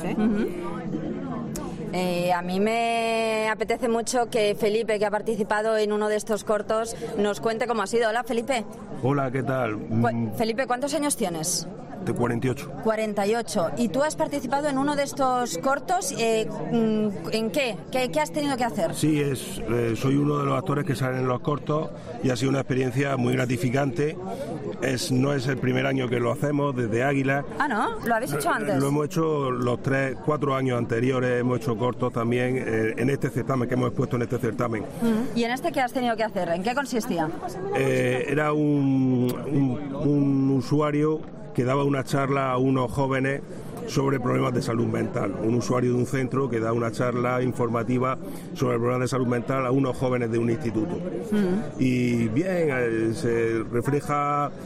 A mí me apetece mucho que Felipe, que ha participado en uno de estos cortos, nos cuente cómo ha sido. Hola, Felipe. Hola, ¿qué tal? Felipe, ¿cuántos años tienes? De 48. 48. ¿Y tú has participado en uno de estos cortos? ¿En qué? ¿Qué has tenido que hacer? Sí, soy uno de los actores que salen en los cortos y ha sido una experiencia muy gratificante. No es el primer año que lo hacemos, desde Águila. Ah, ¿no? ¿Lo habéis hecho antes? Lo hemos hecho los 4 años anteriores, hemos hecho cortos también en este certamen, que hemos expuesto en este certamen. ¿Y en este qué has tenido que hacer? ¿En qué consistía? Era un usuario que daba una charla a unos jóvenes sobre problemas de salud mental. Un usuario de un centro que da una charla informativa sobre problemas de salud mental a unos jóvenes de un instituto. Y bien, se refleja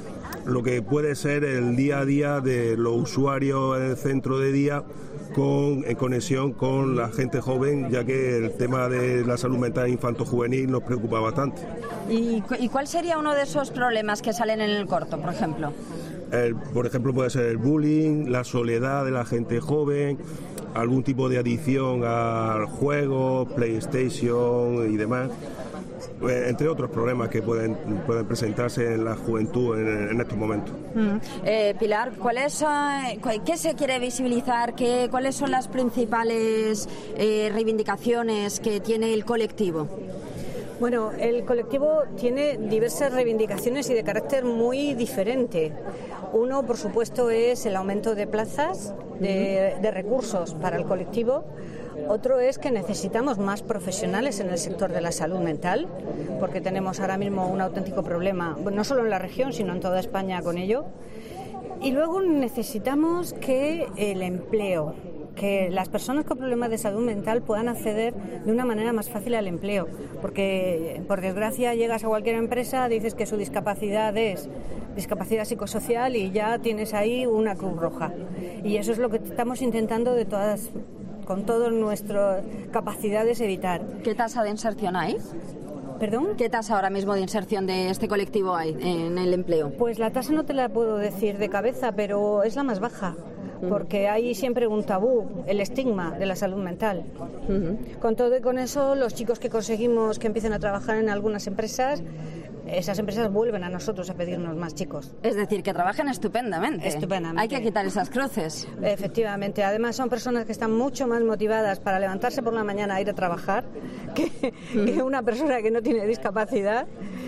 lo que puede ser el día a día de los usuarios en el centro de día en conexión con la gente joven, ya que el tema de la salud mental infanto-juvenil nos preocupa bastante. ¿Y cuál sería uno de esos problemas que salen en el corto, por ejemplo? Por ejemplo, puede ser el bullying, la soledad de la gente joven, algún tipo de adicción al juego, PlayStation y demás, entre otros problemas que pueden presentarse en la juventud en estos momentos. Pilar, ¿qué se quiere visibilizar? ¿Cuáles son las principales reivindicaciones que tiene el colectivo? Bueno, el colectivo tiene diversas reivindicaciones y de carácter muy diferente. Uno, por supuesto, es el aumento de plazas, de recursos para el colectivo. Otro es que necesitamos más profesionales en el sector de la salud mental, porque tenemos ahora mismo un auténtico problema, no solo en la región, sino en toda España con ello. Y luego necesitamos que el empleo, que las personas con problemas de salud mental puedan acceder de una manera más fácil al empleo, porque por desgracia llegas a cualquier empresa, dices que su discapacidad es discapacidad psicosocial y ya tienes ahí una cruz roja. Y eso es lo que estamos intentando con todas nuestras capacidades evitar. ¿Qué tasa de inserción hay? ¿Perdón? ¿Qué tasa ahora mismo de inserción de este colectivo hay en el empleo? Pues la tasa no te la puedo decir de cabeza, pero es la más baja, porque hay siempre un tabú, el estigma de la salud mental. Con todo y con eso, los chicos que conseguimos que empiecen a trabajar en algunas empresas, esas empresas vuelven a nosotros a pedirnos más chicos. Es decir, que trabajan estupendamente. Estupendamente. Hay que quitar esas cruces. Efectivamente. Además, son personas que están mucho más motivadas para levantarse por la mañana a ir a trabajar que una persona que no tiene discapacidad.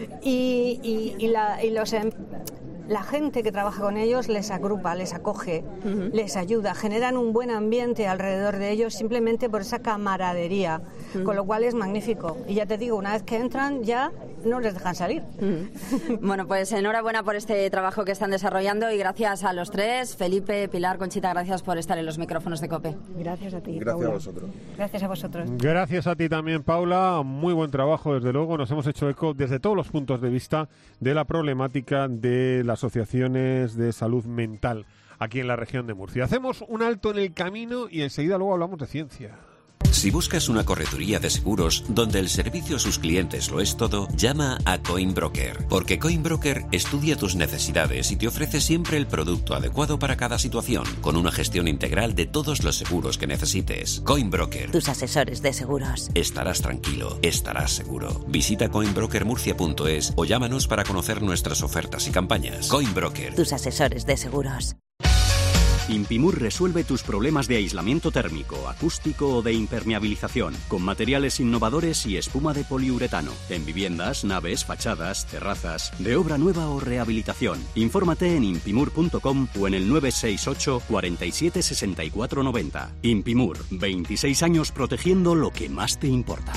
La gente que trabaja con ellos les agrupa, les acoge, les ayuda, generan un buen ambiente alrededor de ellos simplemente por esa camaradería, con lo cual es magnífico. Y ya te digo, una vez que entran ya no les dejan salir. Bueno, pues enhorabuena por este trabajo que están desarrollando y gracias a los tres, Felipe, Pilar, Conchita, gracias por estar en los micrófonos de COPE. Gracias a ti, Gracias Paula. a vosotros. Gracias a vosotros. Gracias a ti también, Paula. Muy buen trabajo, desde luego. Nos hemos hecho eco desde todos los puntos de vista de la problemática de las asociaciones de salud mental aquí en la región de Murcia. Hacemos un alto en el camino y enseguida luego hablamos de ciencia. Si buscas una correduría de seguros donde el servicio a sus clientes lo es todo, llama a Coinbroker, porque Coinbroker estudia tus necesidades y te ofrece siempre el producto adecuado para cada situación, con una gestión integral de todos los seguros que necesites. Coinbroker. Tus asesores de seguros. Estarás tranquilo, estarás seguro. Visita coinbrokermurcia.es o llámanos para conocer nuestras ofertas y campañas. Coinbroker. Tus asesores de seguros. Impimur resuelve tus problemas de aislamiento térmico, acústico o de impermeabilización, con materiales innovadores y espuma de poliuretano, en viviendas, naves, fachadas, terrazas, de obra nueva o rehabilitación. Infórmate en impimur.com o en el 968 47 64 90. Impimur, 26 años protegiendo lo que más te importa.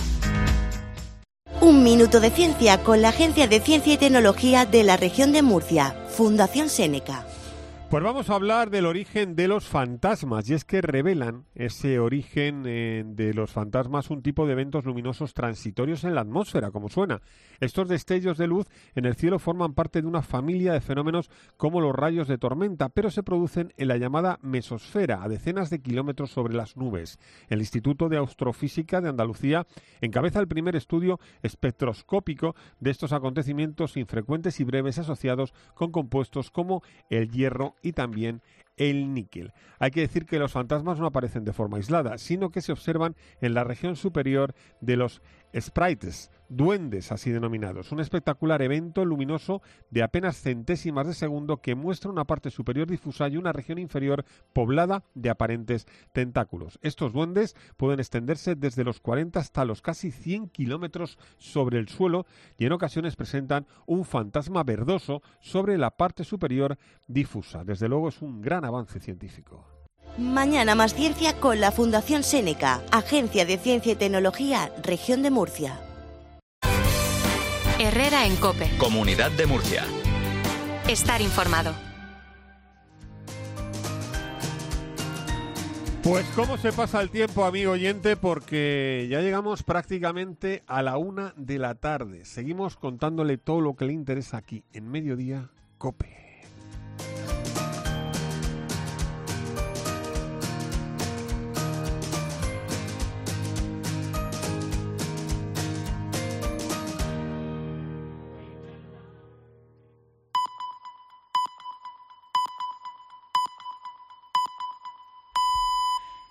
Un minuto de ciencia con la Agencia de Ciencia y Tecnología de la región de Murcia, Fundación Seneca. Pues vamos a hablar del origen de los fantasmas, y es que revelan ese origen de los fantasmas un tipo de eventos luminosos transitorios en la atmósfera, como suena. Estos destellos de luz en el cielo forman parte de una familia de fenómenos como los rayos de tormenta, pero se producen en la llamada mesosfera, a decenas de kilómetros sobre las nubes. El Instituto de Astrofísica de Andalucía encabeza el primer estudio espectroscópico de estos acontecimientos infrecuentes y breves asociados con compuestos como el hierro y también el níquel. Hay que decir que los fantasmas no aparecen de forma aislada, sino que se observan en la región superior de los sprites, duendes así denominados, un espectacular evento luminoso de apenas centésimas de segundo que muestra una parte superior difusa y una región inferior poblada de aparentes tentáculos. Estos duendes pueden extenderse desde los 40 hasta los casi 100 kilómetros sobre el suelo y en ocasiones presentan un fantasma verdoso sobre la parte superior difusa. Desde luego es un gran avance científico. Mañana más ciencia con la Fundación Seneca, Agencia de Ciencia y Tecnología, región de Murcia. Herrera en COPE. Comunidad de Murcia. Estar informado. Pues cómo se pasa el tiempo, amigo oyente, porque ya llegamos prácticamente a la 1 de la tarde. Seguimos contándole todo lo que le interesa aquí en Mediodía COPE.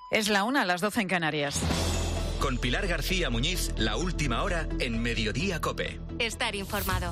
Es la 1, a las 12 en Canarias. Con Pilar García Muñiz, la última hora en Mediodía COPE. Estar informado.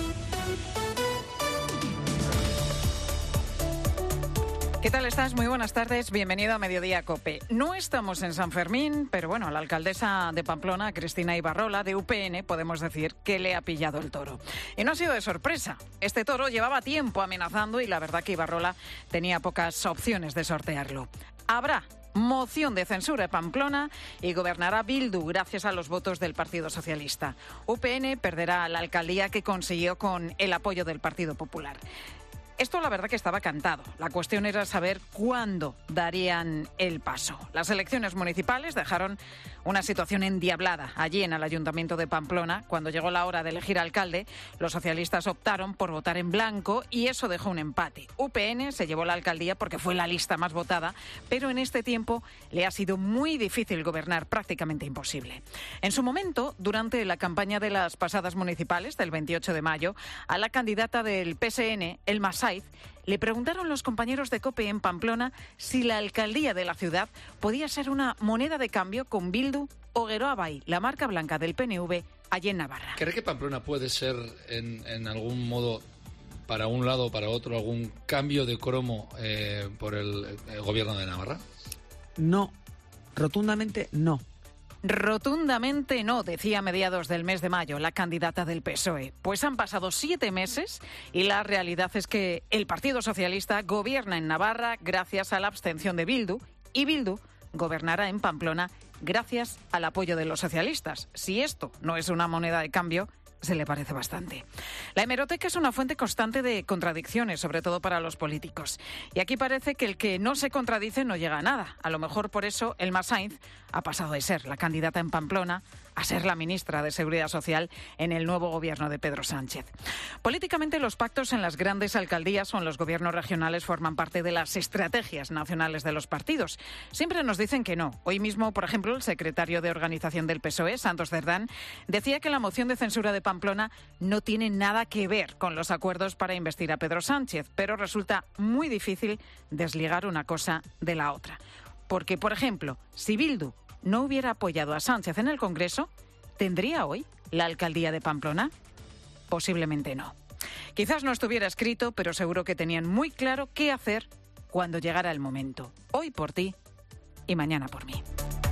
¿Qué tal estás? Muy buenas tardes, bienvenido a Mediodía COPE. No estamos en San Fermín, pero bueno, la alcaldesa de Pamplona, Cristina Ibarrola, de UPN, podemos decir que le ha pillado el toro. Y no ha sido de sorpresa. Este toro llevaba tiempo amenazando y la verdad que Ibarrola tenía pocas opciones de sortearlo. Habrá moción de censura en Pamplona y gobernará Bildu gracias a los votos del Partido Socialista. UPN perderá la alcaldía que consiguió con el apoyo del Partido Popular. Esto la verdad que estaba cantado. La cuestión era saber cuándo darían el paso. Las elecciones municipales dejaron una situación endiablada allí en el Ayuntamiento de Pamplona. Cuando llegó la hora de elegir alcalde, los socialistas optaron por votar en blanco y eso dejó un empate. UPN se llevó la alcaldía porque fue la lista más votada, pero en este tiempo le ha sido muy difícil gobernar, prácticamente imposible. En su momento, durante la campaña de las pasadas municipales del 28 de mayo, a la candidata del PSN, Elma Saiz, le preguntaron los compañeros de COPE en Pamplona si la alcaldía de la ciudad podía ser una moneda de cambio con Bildu o Geroa Bai, la marca blanca del PNV, allí en Navarra. ¿Cree que Pamplona puede ser en algún modo, para un lado o para otro, algún cambio de cromo por el gobierno de Navarra? No, rotundamente no. Rotundamente no, decía a mediados del mes de mayo la candidata del PSOE. Pues han pasado 7 meses y la realidad es que el Partido Socialista gobierna en Navarra gracias a la abstención de Bildu y Bildu gobernará en Pamplona gracias al apoyo de los socialistas. Si esto no es una moneda de cambio, se le parece bastante. La hemeroteca es una fuente constante de contradicciones, sobre todo para los políticos. Y aquí parece que el que no se contradice no llega a nada. A lo mejor por eso Elma Saiz ha pasado de ser la candidata en Pamplona a ser la ministra de Seguridad Social en el nuevo gobierno de Pedro Sánchez. Políticamente, los pactos en las grandes alcaldías o en los gobiernos regionales forman parte de las estrategias nacionales de los partidos. Siempre nos dicen que no. Hoy mismo, por ejemplo, el secretario de Organización del PSOE, Santos Cerdán, decía que la moción de censura de Pamplona no tiene nada que ver con los acuerdos para investir a Pedro Sánchez, pero resulta muy difícil desligar una cosa de la otra. Porque, por ejemplo, si Bildu no hubiera apoyado a Sánchez en el Congreso, ¿tendría hoy la alcaldía de Pamplona? Posiblemente no. Quizás no estuviera escrito, pero seguro que tenían muy claro qué hacer cuando llegara el momento. Hoy por ti y mañana por mí.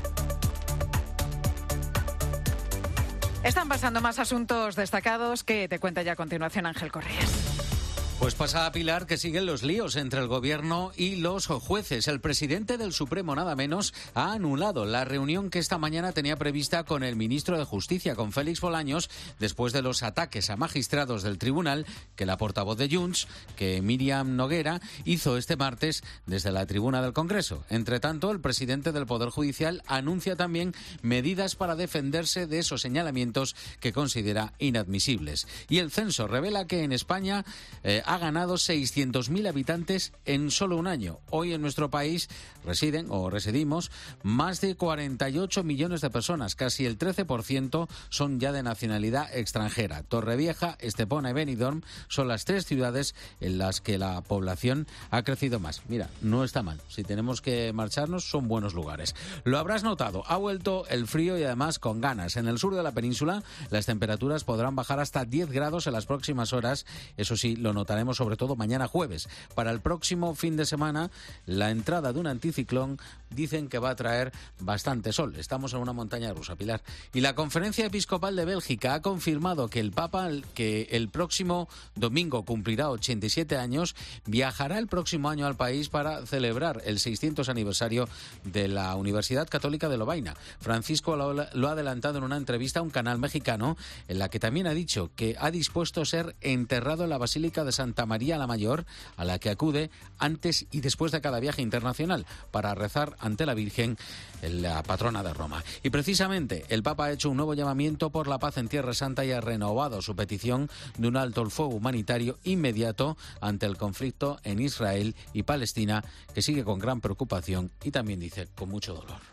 Están pasando más asuntos destacados que te cuenta ya a continuación Ángel Correas. Pues pasa a Pilar que siguen los líos entre el gobierno y los jueces. El presidente del Supremo, nada menos, ha anulado la reunión que esta mañana tenía prevista con el ministro de Justicia, con Félix Bolaños, después de los ataques a magistrados del tribunal que la portavoz de Junts, que Míriam Noguera, hizo este martes desde la tribuna del Congreso. Entre tanto, el presidente del Poder Judicial anuncia también medidas para defenderse de esos señalamientos que considera inadmisibles. Y el censo revela que en España ha ganado 600.000 habitantes en solo un año. Hoy en nuestro país residimos más de 48 millones de personas, casi el 13% son ya de nacionalidad extranjera. Torrevieja, Estepona y Benidorm son las 3 ciudades en las que la población ha crecido más. Mira, no está mal. Si tenemos que marcharnos, son buenos lugares. Lo habrás notado, ha vuelto el frío y además con ganas. En el sur de la península, las temperaturas podrán bajar hasta 10 grados en las próximas horas. Eso sí, lo notaremos sobre todo mañana jueves. Para el próximo fin de semana, la entrada de un anticiclón dicen que va a traer bastante sol. Estamos en una montaña rusa, Pilar. Y la Conferencia Episcopal de Bélgica ha confirmado que el Papa, que el próximo domingo cumplirá 87 años, viajará el próximo año al país para celebrar el 600 aniversario de la Universidad Católica de Lovaina. Francisco lo ha adelantado en una entrevista a un canal mexicano, en la que también ha dicho que ha dispuesto ser enterrado en la Basílica de Santa María la Mayor, a la que acude antes y después de cada viaje internacional para rezar ante la Virgen, la patrona de Roma. Y precisamente el Papa ha hecho un nuevo llamamiento por la paz en Tierra Santa y ha renovado su petición de un alto el fuego humanitario inmediato ante el conflicto en Israel y Palestina, que sigue con gran preocupación y también dice con mucho dolor.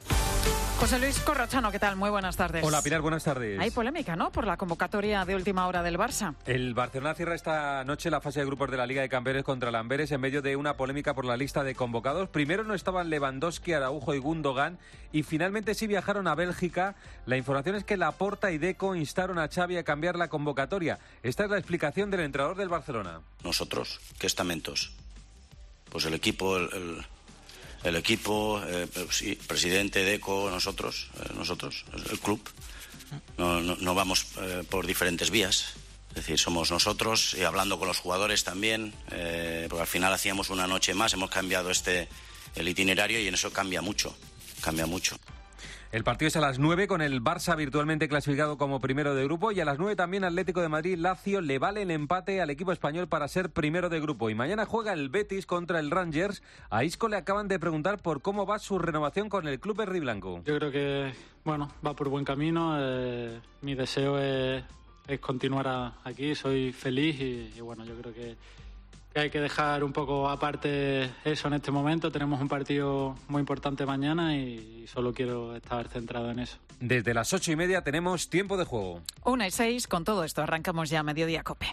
José Luis Corrochano, ¿qué tal? Muy buenas tardes. Hola Pilar, buenas tardes. Hay polémica, ¿no?, por la convocatoria de última hora del Barça. El Barcelona cierra esta noche la fase de grupos de la Liga de Campeones contra el Amberes en medio de una polémica por la lista de convocados. Primero no estaban Lewandowski, Araujo y Gundogan y finalmente sí viajaron a Bélgica. La información es que Laporta y Deco instaron a Xavi a cambiar la convocatoria. Esta es la explicación del entrenador del Barcelona. Nosotros, ¿qué estamentos? Pues el equipo, el equipo, sí, presidente, Deco, nosotros, el club. No vamos por diferentes vías. Es decir, somos nosotros y hablando con los jugadores también, porque al final hacíamos una noche más, hemos cambiado el itinerario y en eso cambia mucho. El partido es a las 9 con el Barça virtualmente clasificado como primero de grupo y a las 9 también Atlético de Madrid-Lazio le vale el empate al equipo español para ser primero de grupo. Y mañana juega el Betis contra el Rangers. A Isco le acaban de preguntar por cómo va su renovación con el club verdiblanco. Yo creo que, va por buen camino. Mi deseo es continuar aquí. Soy feliz y yo creo que hay que dejar un poco aparte eso en este momento. Tenemos un partido muy importante mañana y solo quiero estar centrado en eso. Desde las 8:30 tenemos tiempo de juego. 1:06, con todo esto arrancamos ya Mediodía COPE.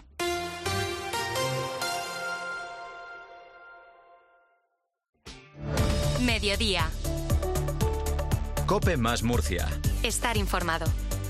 Mediodía. COPE más Murcia. Estar informado.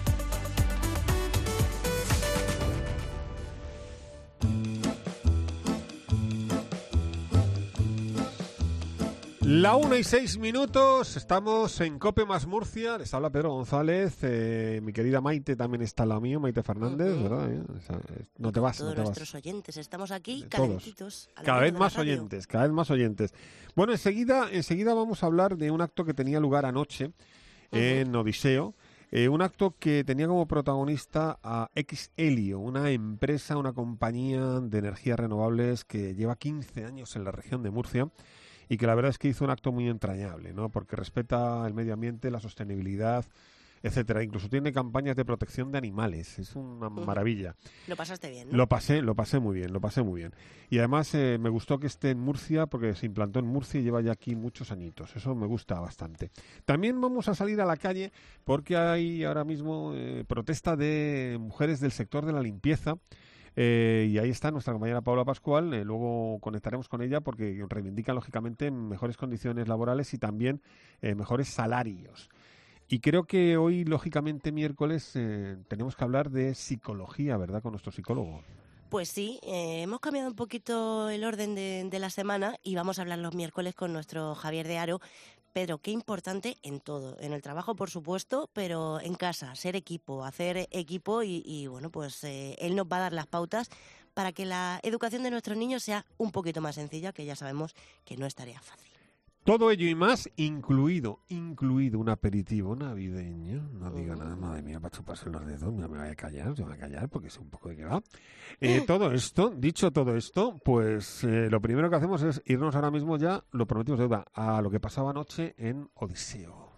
La 1:06, estamos en COPE más Murcia, les habla Pedro González, mi querida Maite también está al lado mío, Maite Fernández, ¿verdad? No te vas, todos no te vas. Nuestros oyentes, estamos aquí calentitos. Cada vez más oyentes. Bueno, enseguida vamos a hablar de un acto que tenía lugar anoche en Odiseo. Un acto que tenía como protagonista a X-Elio, una empresa, una compañía de energías renovables que lleva 15 años en la región de Murcia y que la verdad es que hizo un acto muy entrañable, ¿no? Porque respeta el medio ambiente, la sostenibilidad, etcétera. Incluso tiene campañas de protección de animales. Es una maravilla. Lo pasaste bien, ¿no? Lo pasé muy bien. Y además me gustó que esté en Murcia porque se implantó en Murcia y lleva ya aquí muchos añitos. Eso me gusta bastante. También vamos a salir a la calle porque hay ahora mismo protesta de mujeres del sector de la limpieza. Y ahí está nuestra compañera Paula Pascual, luego conectaremos con ella porque reivindican lógicamente mejores condiciones laborales y también mejores salarios. Y creo que hoy, lógicamente, miércoles, tenemos que hablar de psicología, ¿verdad?, con nuestro psicólogo. Pues sí, hemos cambiado un poquito el orden de la semana y vamos a hablar los miércoles con nuestro Javier de Haro. Pedro, qué importante en todo, en el trabajo por supuesto, pero en casa, ser equipo, hacer equipo y él nos va a dar las pautas para que la educación de nuestros niños sea un poquito más sencilla, que ya sabemos que no es tarea fácil. Todo ello y más, incluido un aperitivo navideño. No diga nada, madre mía, para chuparse los dedos. Me voy a callar porque sé un poco de qué va. Dicho todo esto, pues lo primero que hacemos es irnos ahora mismo ya, lo prometimos deuda, a lo que pasaba anoche en Odiseo.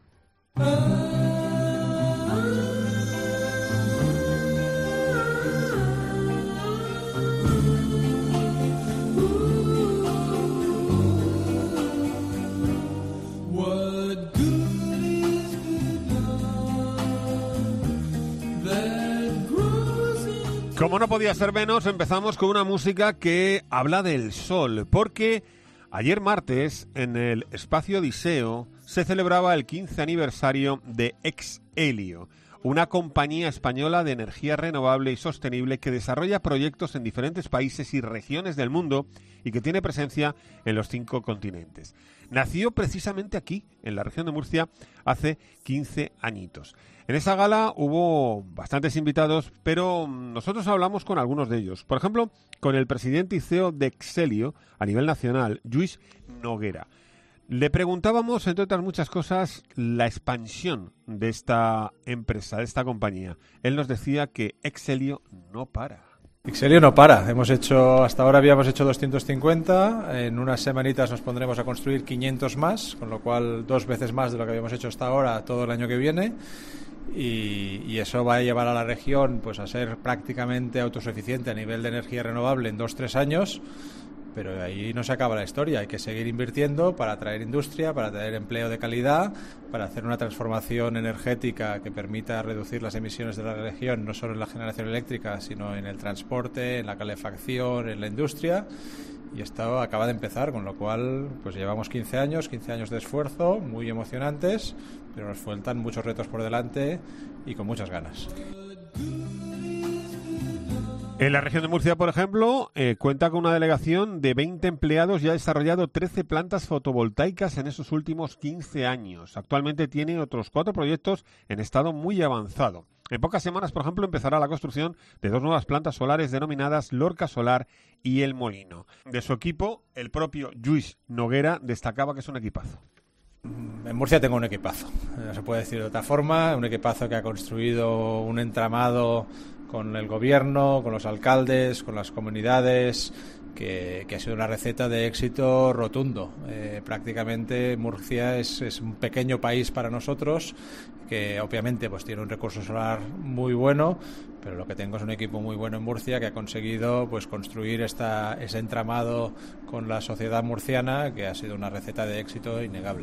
Como no podía ser menos, empezamos con una música que habla del sol, porque ayer martes, en el Espacio Odiseo, se celebraba el 15 aniversario de X-Elio, una compañía española de energía renovable y sostenible que desarrolla proyectos en diferentes países y regiones del mundo y que tiene presencia en los 5 continentes. Nació precisamente aquí, en la región de Murcia, hace 15 añitos. En esa gala hubo bastantes invitados, pero nosotros hablamos con algunos de ellos. Por ejemplo, con el presidente y CEO de X-Elio a nivel nacional, Lluís Noguera. Le preguntábamos, entre otras muchas cosas, la expansión de esta empresa, de esta compañía. Él nos decía que X-Elio no para. X-Elio no para. Hasta ahora habíamos hecho 250. En unas semanitas nos pondremos a construir 500 más, con lo cual 2 veces más de lo que habíamos hecho hasta ahora todo el año que viene. Y eso va a llevar a la región pues a ser prácticamente autosuficiente a nivel de energía renovable en 2-3 años. pero ahí no se acaba la historia. Hay que seguir invirtiendo para atraer industria, para traer empleo de calidad, para hacer una transformación energética que permita reducir las emisiones de la región, no solo en la generación eléctrica, sino en el transporte, en la calefacción, en la industria. Y esto acaba de empezar, con lo cual pues llevamos 15 años de esfuerzo, muy emocionantes, pero nos faltan muchos retos por delante y con muchas ganas. En la región de Murcia, por ejemplo, cuenta con una delegación de 20 empleados y ha desarrollado 13 plantas fotovoltaicas en esos últimos 15 años. Actualmente tiene otros 4 proyectos en estado muy avanzado. En pocas semanas, por ejemplo, empezará la construcción de 2 nuevas plantas solares denominadas Lorca Solar y El Molino. De su equipo, el propio Lluís Noguera destacaba que es un equipazo. En Murcia tengo un equipazo, no se puede decir de otra forma, un equipazo que ha construido un entramado con el gobierno, con los alcaldes, con las comunidades, que ha sido una receta de éxito rotundo. Prácticamente Murcia es un pequeño país para nosotros, que obviamente pues tiene un recurso solar muy bueno, pero lo que tengo es un equipo muy bueno en Murcia que ha conseguido pues construir ese entramado con la sociedad murciana, que ha sido una receta de éxito innegable.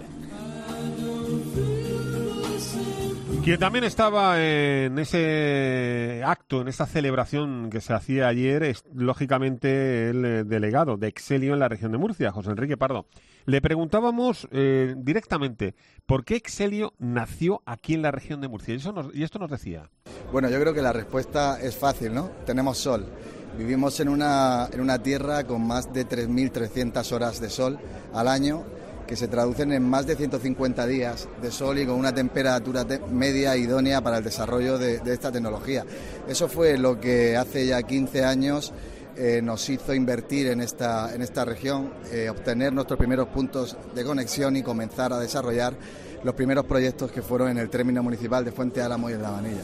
Quien también estaba en ese acto, en esa celebración que se hacía ayer, es lógicamente el delegado de Excelio en la región de Murcia, José Enrique Pardo. Le preguntábamos directamente por qué Excelio nació aquí en la región de Murcia, y esto nos decía. Bueno, yo creo que la respuesta es fácil, ¿no? Tenemos sol. Vivimos en una tierra con más de 3.300 horas de sol al año, que se traducen en más de 150 días de sol y con una temperatura media idónea para el desarrollo de esta tecnología. Eso fue lo que hace ya 15 años nos hizo invertir en esta región, obtener nuestros primeros puntos de conexión y comenzar a desarrollar los primeros proyectos que fueron en el término municipal de Fuente Álamo y en La Vanilla.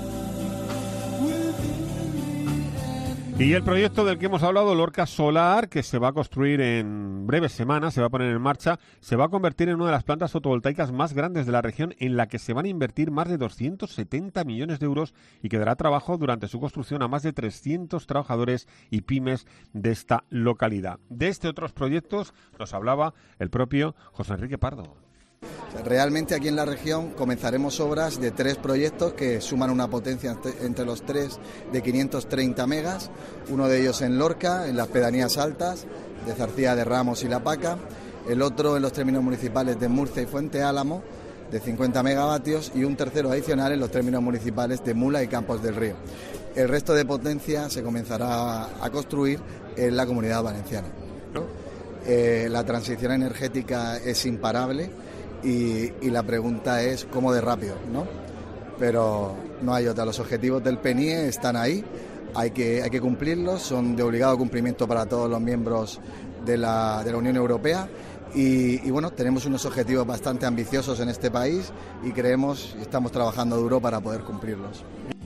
Y el proyecto del que hemos hablado, Lorca Solar, que se va a construir en breves semanas, se va a poner en marcha, se va a convertir en una de las plantas fotovoltaicas más grandes de la región, en la que se van a invertir más de 270 millones de euros y que dará trabajo durante su construcción a más de 300 trabajadores y pymes de esta localidad. De otros proyectos nos hablaba el propio José Enrique Pardo. Realmente aquí en la región comenzaremos obras de 3 proyectos que suman una potencia entre los 3 de 530 megas, uno de ellos en Lorca, en las pedanías altas de Zarcía de Ramos y La Paca, el otro en los términos municipales de Murcia y Fuente Álamo de 50 megavatios y un tercero adicional en los términos municipales de Mula y Campos del Río. El resto de potencia se comenzará a construir en la Comunidad Valenciana, ¿no? La transición energética es imparable. Y la pregunta es cómo de rápido, ¿no? Pero no hay otra. Los objetivos del PNIE están ahí, hay que cumplirlos, son de obligado cumplimiento para todos los miembros de la Unión Europea y bueno, tenemos unos objetivos bastante ambiciosos en este país y creemos y estamos trabajando duro para poder cumplirlos.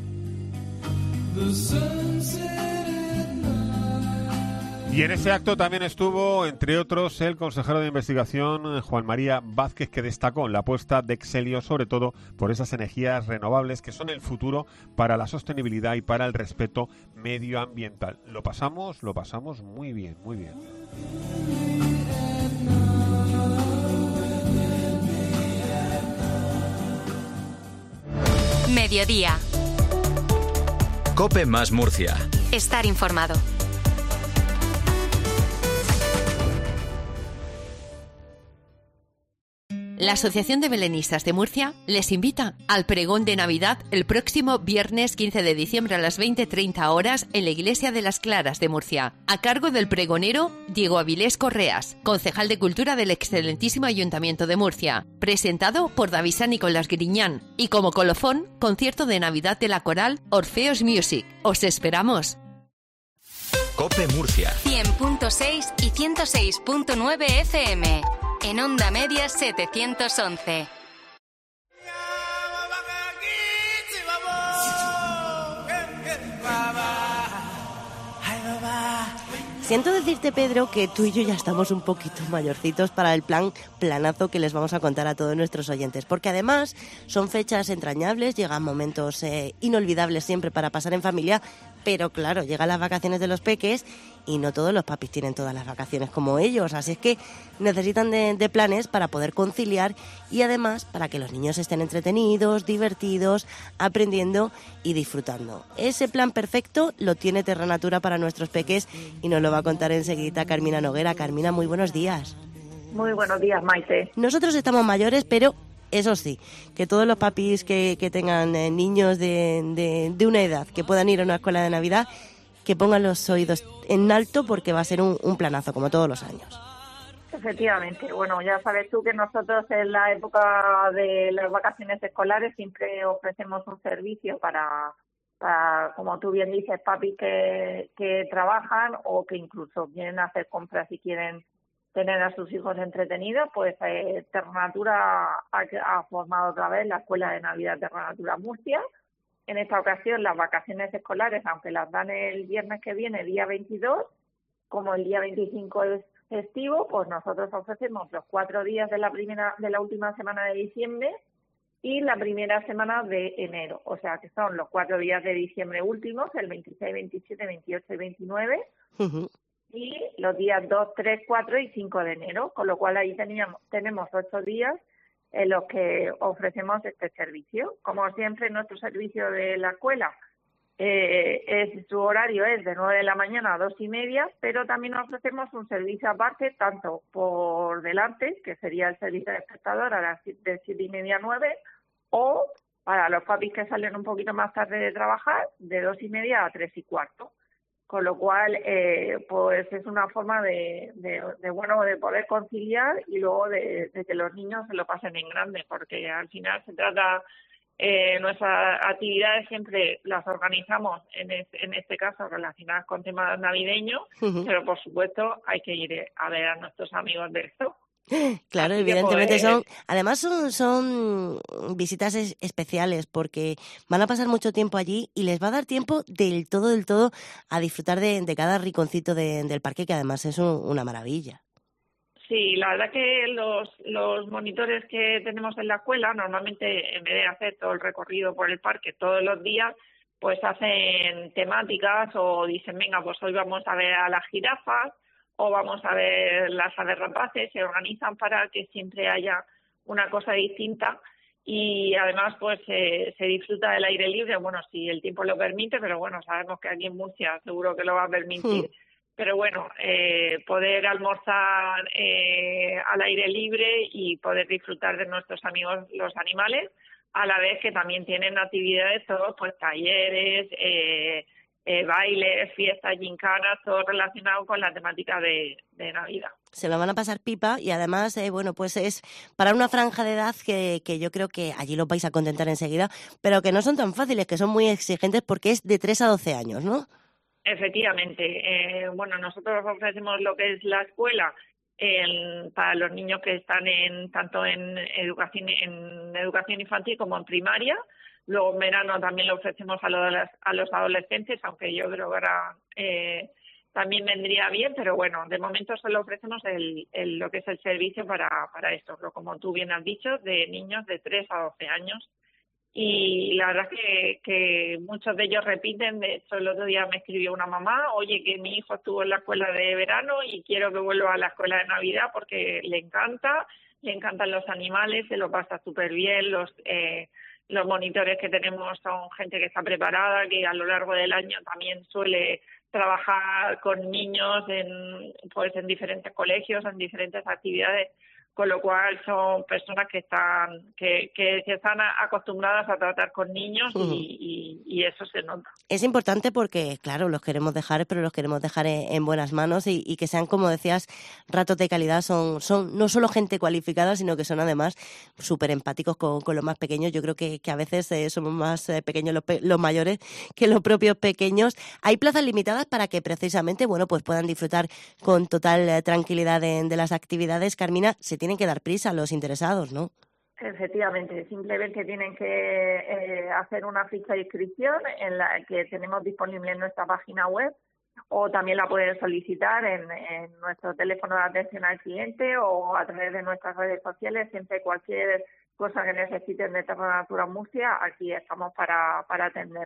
Y en ese acto también estuvo, entre otros, el consejero de investigación Juan María Vázquez, que destacó la apuesta de Excelio, sobre todo por esas energías renovables que son el futuro para la sostenibilidad y para el respeto medioambiental. Lo pasamos muy bien, muy bien. Mediodía. COPE más Murcia. Estar informado. La Asociación de Belenistas de Murcia les invita al pregón de Navidad el próximo viernes 15 de diciembre a las 20:30 horas en la Iglesia de las Claras de Murcia, a cargo del pregonero Diego Avilés Correas, concejal de Cultura del excelentísimo Ayuntamiento de Murcia, presentado por Davisa Nicolás Griñán y como colofón, concierto de Navidad de la coral Orfeos Music. ¡Os esperamos! COPE Murcia 100.6 y 106.9 FM. En Onda Media 711. Siento decirte, Pedro, que tú y yo ya estamos un poquito mayorcitos para el planazo que les vamos a contar a todos nuestros oyentes, porque además son fechas entrañables, llegan momentos inolvidables siempre para pasar en familia, pero claro, llegan las vacaciones de los peques y no todos los papis tienen todas las vacaciones como ellos, así es que necesitan de planes para poder conciliar y además para que los niños estén entretenidos, divertidos, aprendiendo y disfrutando. Ese plan perfecto lo tiene Terra Natura para nuestros peques y nos lo va a contar enseguida Carmina Noguera. Carmina, muy buenos días. Muy buenos días, Maite. Nosotros estamos mayores, pero eso sí, que todos los papis que tengan niños de una edad que puedan ir a una escuela de Navidad, que pongan los oídos en alto porque va a ser un planazo, como todos los años. Efectivamente. Bueno, ya sabes tú que nosotros en la época de las vacaciones escolares siempre ofrecemos un servicio para como tú bien dices, papis que trabajan o que incluso vienen a hacer compras y quieren tener a sus hijos entretenidos. Pues Terra Natura ha formado otra vez la Escuela de Navidad Terra Natura Murcia. En esta ocasión las vacaciones escolares, aunque las dan el viernes que viene, día 22, como el día 25 es festivo, pues nosotros ofrecemos los 4 días de la última semana de diciembre y la primera semana de enero. O sea que son los 4 días de diciembre últimos, el 26, 27, 28 y 29. Uh-huh. Y los días 2, 3, 4 y 5 de enero, con lo cual ahí tenemos 8 días en los que ofrecemos este servicio. Como siempre, nuestro servicio de la escuela, su horario es de 9 de la mañana a 2:30, pero también ofrecemos un servicio aparte, tanto por delante, que sería el servicio de espectador a las de 7:30 a 9, o para los papis que salen un poquito más tarde de trabajar, de 2:30 a 3:15. Con lo cual, pues es una forma de poder conciliar y luego de que los niños se lo pasen en grande, porque al final se trata, nuestras actividades siempre las organizamos, en este caso relacionadas con temas navideños, uh-huh. Pero por supuesto hay que ir a ver a nuestros amigos del zoo. Claro, así evidentemente son visitas especiales porque van a pasar mucho tiempo allí y les va a dar tiempo del todo a disfrutar de cada rinconcito del parque, que además es una maravilla. Sí, la verdad que los monitores que tenemos en la escuela normalmente, en vez de hacer todo el recorrido por el parque todos los días, pues hacen temáticas o dicen, venga, pues hoy vamos a ver a las jirafas o vamos a ver las aves rapaces. Se organizan para que siempre haya una cosa distinta y además pues se disfruta del aire libre, bueno, si el tiempo lo permite, pero bueno, sabemos que aquí en Murcia seguro que lo va a permitir. Pero bueno, poder almorzar al aire libre y poder disfrutar de nuestros amigos los animales, a la vez que también tienen actividades, todos pues talleres, bailes, fiestas, gincanas, todo relacionado con la temática de Navidad. Se lo van a pasar pipa y además, pues es para una franja de edad que yo creo que allí los vais a contentar enseguida, pero que no son tan fáciles, que son muy exigentes porque es de 3 a 12 años, ¿no? Efectivamente. Bueno, nosotros ofrecemos lo que es la escuela para los niños que están tanto en educación infantil como en primaria. Luego en verano también lo ofrecemos a los adolescentes, aunque yo creo que ahora también vendría bien, pero bueno, de momento solo ofrecemos lo que es el servicio para esto, como tú bien has dicho, de niños de 3 a 12 años. Y la verdad es que muchos de ellos repiten. De hecho, el otro día me escribió una mamá, oye, que mi hijo estuvo en la escuela de verano y quiero que vuelva a la escuela de Navidad porque le encantan los animales, se lo pasa súper bien, los monitores que tenemos son gente que está preparada, que a lo largo del año también suele trabajar con niños en diferentes colegios, en diferentes actividades, con lo cual son personas que están acostumbradas a tratar con niños y eso se nota. Es importante porque, claro, los queremos dejar, pero los queremos dejar en buenas manos y que sean, como decías, ratos de calidad. Son no solo gente cualificada, sino que son además súper empáticos con los más pequeños. Yo creo que a veces somos más pequeños los mayores que los propios pequeños. Hay plazas limitadas para que precisamente, pues puedan disfrutar con total tranquilidad de las actividades. Carmina, se tienen que dar prisa a los interesados, ¿no? Efectivamente, simplemente tienen que hacer una ficha de inscripción en la que tenemos disponible en nuestra página web, o también la pueden solicitar en nuestro teléfono de atención al cliente o a través de nuestras redes sociales. Siempre cualquier cosa que necesiten de Terra Natura Murcia, aquí estamos para atenderles.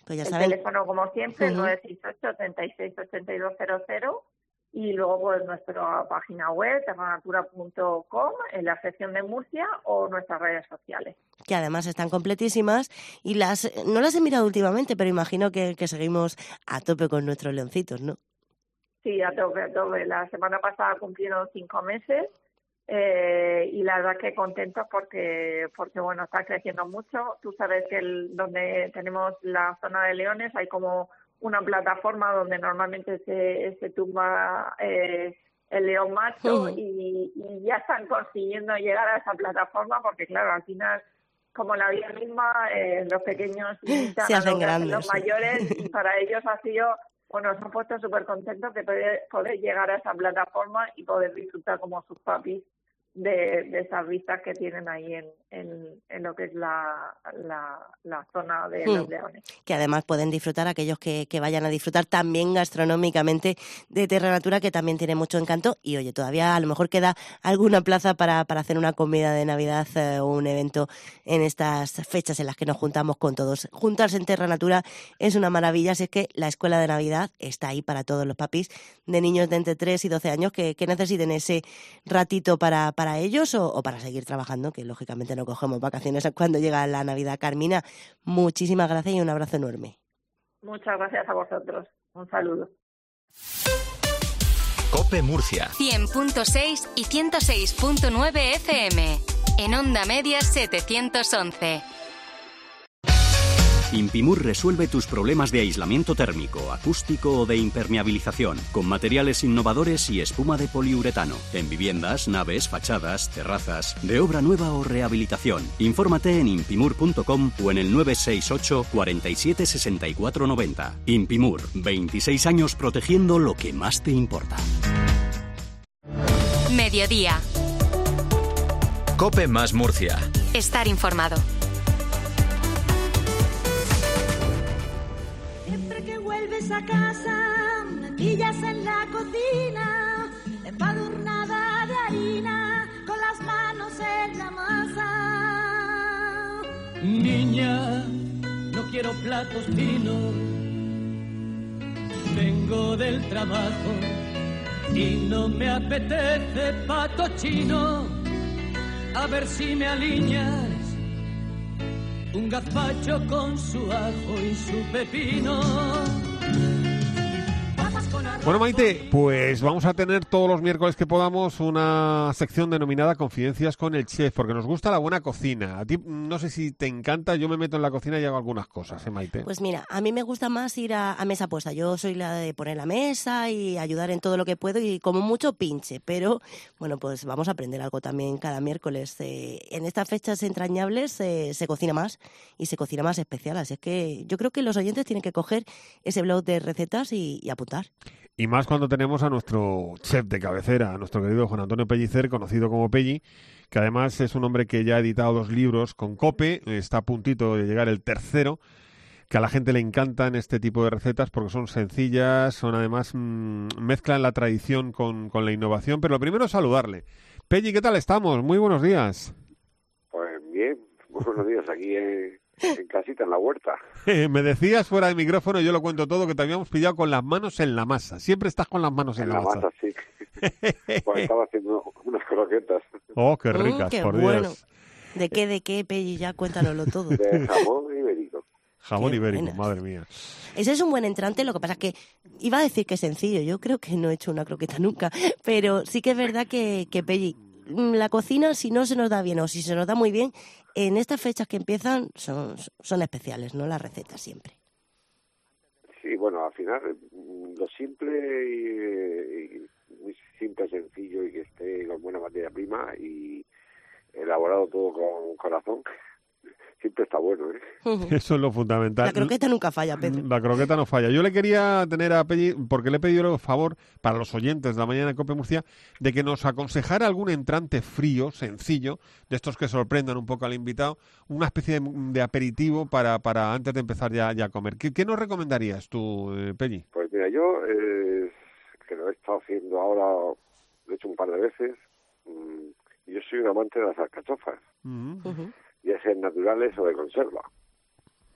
Pues ya el saben. teléfono, como siempre, Ujú. 968-36-8200, y luego pues nuestra página web, terranatura.com, en la sección de Murcia, o nuestras redes sociales. Que además están completísimas y no las he mirado últimamente, pero imagino que seguimos a tope con nuestros leoncitos, ¿no? Sí, a tope, a tope. La semana pasada cumplieron 5 meses y la verdad que contentos porque bueno, está creciendo mucho. Tú sabes que donde tenemos la zona de leones hay como una plataforma donde normalmente se tumba el león macho y ya están consiguiendo llegar a esa plataforma porque claro, al final, como la vida misma, los pequeños imitan Se a hacen lo que hacen grandes. los mayores y para ellos ha sido, bueno, se han puesto súper contentos de poder llegar a esa plataforma y poder disfrutar como sus papis de esas vistas que tienen ahí en lo que es la zona de los leones. Que además pueden disfrutar aquellos que vayan a disfrutar también gastronómicamente de Terra Natura, que también tiene mucho encanto. Y oye, todavía a lo mejor queda alguna plaza para hacer una comida de Navidad o un evento en estas fechas en las que nos juntamos con todos. Juntarse en Terra Natura es una maravilla, así es que la escuela de Navidad está ahí para todos los papis de niños de entre 3 y 12 años que necesiten ese ratito para ellos o para seguir trabajando, que lógicamente no cogemos vacaciones cuando llega la Navidad. Carmina, muchísimas gracias y un abrazo enorme. Muchas gracias a vosotros. Un saludo. COPE Murcia 100.6 y 106.9 FM. En Onda Media 711. Impimur resuelve tus problemas de aislamiento térmico, acústico o de impermeabilización con materiales innovadores y espuma de poliuretano en viviendas, naves, fachadas, terrazas, de obra nueva o rehabilitación. Infórmate en impimur.com o en el 968 47 64 90. Impimur, 26 años protegiendo lo que más te importa. Mediodía. COPE más Murcia. Estar informado. Siempre que vuelves a casa, me pillas en la cocina, embadurnada de harina, con las manos en la masa. Niña, no quiero platos finos, vengo del trabajo y no me apetece pato chino, a ver si me alineas un gazpacho con su ajo y su pepino. Bueno, Maite, pues vamos a tener todos los miércoles que podamos una sección denominada Confidencias con el Chef, porque nos gusta la buena cocina. A ti no sé si te encanta, yo me meto en la cocina y hago algunas cosas, Maite? Pues mira, a mí me gusta más ir a mesa puesta. Yo soy la de poner la mesa y ayudar en todo lo que puedo y como mucho pinche, pero bueno, pues vamos a aprender algo también cada miércoles. En estas fechas entrañables se cocina más y se cocina más especial, así es que yo creo que los oyentes tienen que coger ese blog de recetas y apuntar. Y más cuando tenemos a nuestro chef de cabecera, a nuestro querido Juan Antonio Pellicer, conocido como Pelli, que además es un hombre que ya ha editado 2 libros con COPE, está a puntito de llegar el tercero, que a la gente le encantan este tipo de recetas porque son sencillas, son además mezclan la tradición con la innovación. Pero lo primero es saludarle. Pelli, ¿qué tal estamos? Muy buenos días. Pues bien, buenos días aquí en casita, en la huerta. Me decías fuera de micrófono, yo lo cuento todo, que te habíamos pillado con las manos en la masa. Siempre estás con las manos en la masa. Sí. Pues estaba haciendo unas croquetas. Oh, qué ricas, qué por bueno. Dios. ¿De qué, Pelli? Ya cuéntanoslo todo. De jamón ibérico. Jamón Qué ibérico, buenas. madre mía. Ese es un buen entrante, lo que pasa es que iba a decir que es sencillo, yo creo que no he hecho una croqueta nunca, pero sí que es verdad que Pelli, la cocina, si no se nos da bien o si se nos da muy bien, en estas fechas que empiezan son especiales, ¿no? Las recetas siempre. Sí, bueno, al final lo simple y muy simple, sencillo y que esté con buena materia prima y elaborado todo con corazón, siempre está bueno, ¿eh? Eso es lo fundamental. La croqueta nunca falla, Pedro. La croqueta no falla. Yo le quería tener a Pelli, porque le he pedido el favor, para los oyentes de la mañana de COPE Murcia, de que nos aconsejara algún entrante frío, sencillo, de estos que sorprendan un poco al invitado, una especie de aperitivo para antes de empezar ya a comer. ¿Qué nos recomendarías tú, Pelli? Pues mira, yo, que lo he estado haciendo ahora, lo he hecho un par de veces, yo soy un amante de las alcachofas. Ya sean naturales o de conserva.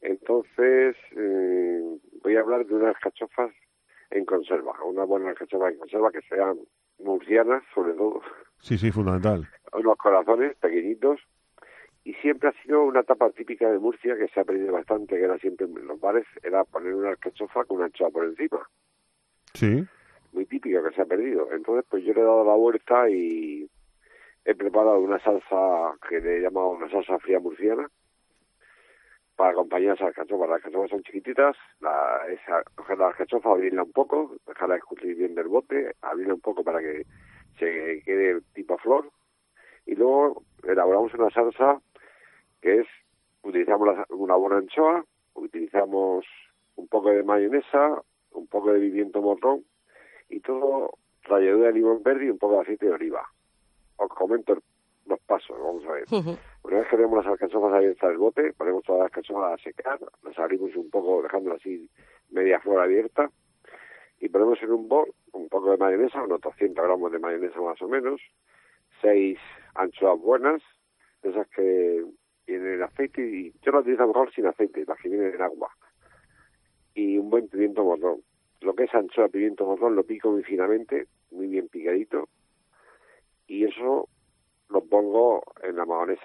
Entonces, voy a hablar de unas alcachofas en conserva, una buena alcachofa en conserva que sean murcianas, sobre todo. Sí, fundamental. Unos corazones pequeñitos. Y siempre ha sido una tapa típica de Murcia que se ha perdido bastante, que era siempre en los bares, era poner una alcachofa con una anchoa por encima. Sí. Muy típica que se ha perdido. Entonces, pues yo le he dado la vuelta y he preparado una salsa que le he llamado una salsa fría murciana para acompañar esas alcachofas. Las alcachofas son chiquititas, coger la alcachofa, abrirla un poco, dejarla escurrir bien del bote, abrirla un poco para que se quede tipo flor, y luego elaboramos una salsa que es, utilizamos una buena anchoa, utilizamos un poco de mayonesa, un poco de pimiento morrón, y todo ralladura de limón verde y un poco de aceite de oliva. Os comento los pasos, vamos a ver. Una vez que tenemos las alcachofas abiertas del bote, ponemos todas las alcachofas a secar, las abrimos un poco dejándolas así media flor abierta, y ponemos en un bol un poco de mayonesa, unos 200 gramos de mayonesa más o menos, 6 anchoas buenas, de esas que vienen en aceite, y yo las utilizo mejor sin aceite, las que vienen en agua, y un buen pimiento morrón. Lo que es anchoa, pimiento morrón, lo pico muy finamente, muy bien picadito, y eso lo pongo en la mayonesa.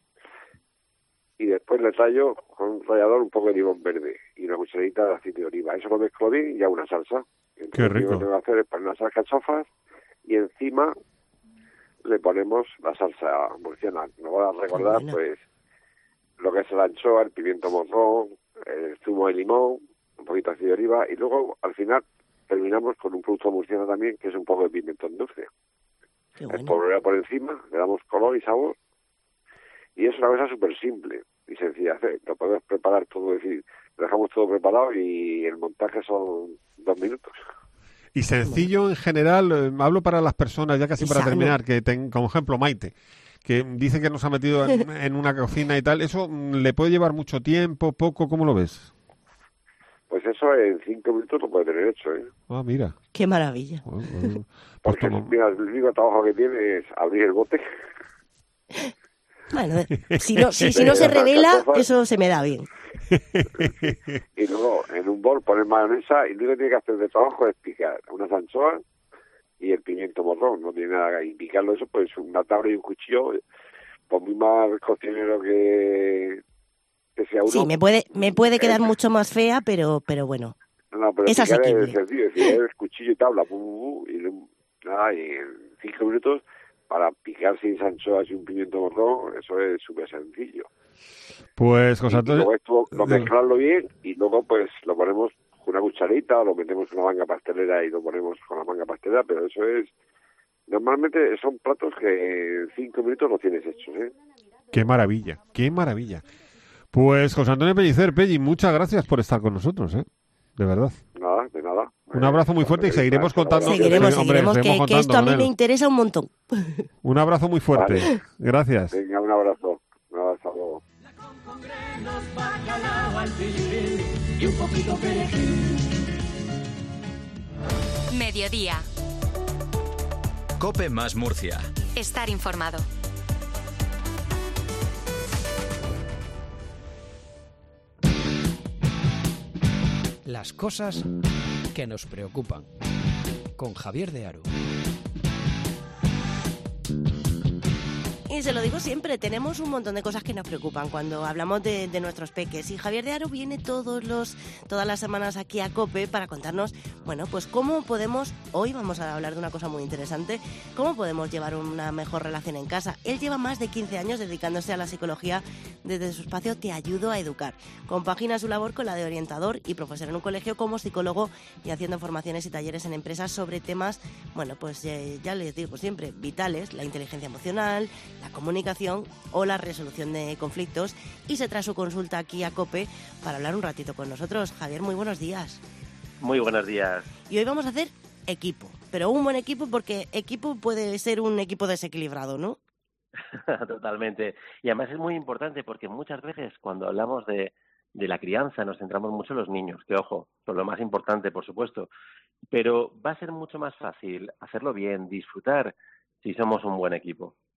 Y después le tallo con un rallador un poco de limón verde y una cucharadita de aceite de oliva. Eso lo mezclo bien y hago una salsa. Entonces, qué rico. Lo que tengo que hacer es poner unas alcachofas y encima le ponemos la salsa murciana. Nos voy a recordar, pues, lo que es la anchoa, el pimiento morrón, el zumo de limón, un poquito de aceite de oliva, y luego, al final, terminamos con un producto murciano también, que es un poco de pimentón dulce. El polvoreo por encima, le damos color y sabor, y es una cosa súper simple y sencilla de hacer. Lo podemos preparar todo, es decir, lo dejamos todo preparado y el montaje son 2 minutos. Y sencillo en general, hablo para las personas, ya casi para terminar, que como ejemplo Maite, que dice que nos ha metido en una cocina y tal, ¿eso le puede llevar mucho tiempo, poco? ¿Cómo lo ves? Pues eso en 5 minutos lo puede tener hecho, ¿eh? Ah, mira. Qué maravilla. Porque mira, el único trabajo que tiene es abrir el bote. Bueno, si no se revela, eso se me da bien. Y luego en un bol poner mayonesa y lo único que tiene que hacer de trabajo es picar unas anchoas y el pimiento morrón. No tiene nada que picarlo eso, pues una tabla y un cuchillo, pues muy más cocinero que sea uno. Sí, me puede quedar mucho más fea, pero bueno. No, pero es asequible. Es sencillo, es decir, el cuchillo y tabla, y en 5 minutos para picar 6 anchoas y un pimiento morrón, eso es súper sencillo. Pues, José Antonio... Luego esto lo mezclarlo bien y luego pues lo ponemos con una cucharita, lo metemos en una manga pastelera y lo ponemos con la manga pastelera, pero eso es... Normalmente son platos que en 5 minutos lo tienes hechos, ¿eh? ¡Qué maravilla! ¡Qué maravilla! Pues, José Antonio Pellicer, Pelli, muchas gracias por estar con nosotros, ¿eh? De verdad. Nada, de nada. Un abrazo muy fuerte y seguiremos contando. Seguiremos, que esto a mí me interesa un montón. Un abrazo muy fuerte. Vale. Gracias. Venga, un abrazo. Hasta luego. Mediodía. COPE más Murcia. Estar informado. Las cosas que nos preocupan. Con Javier de Aro. Y se lo digo siempre, tenemos un montón de cosas que nos preocupan cuando hablamos de nuestros peques. Y Javier de Aro viene todas las semanas aquí a COPE para contarnos, bueno, pues cómo podemos, hoy vamos a hablar de una cosa muy interesante, cómo podemos llevar una mejor relación en casa. Él lleva más de 15 años dedicándose a la psicología desde su espacio Te Ayudo a Educar. Compagina su labor con la de orientador y profesor en un colegio como psicólogo y haciendo formaciones y talleres en empresas sobre temas, bueno, pues ya les digo siempre, vitales, la inteligencia emocional, la comunicación o la resolución de conflictos, y se trae su consulta aquí a COPE para hablar un ratito con nosotros. Javier, muy buenos días. Muy buenos días. Y hoy vamos a hacer equipo, pero un buen equipo, porque equipo puede ser un equipo desequilibrado, ¿no? Totalmente. Y además es muy importante porque muchas veces cuando hablamos de la crianza nos centramos mucho en los niños, que ojo, son lo más importante, por supuesto, pero va a ser mucho más fácil hacerlo bien, disfrutar, si somos un buen equipo.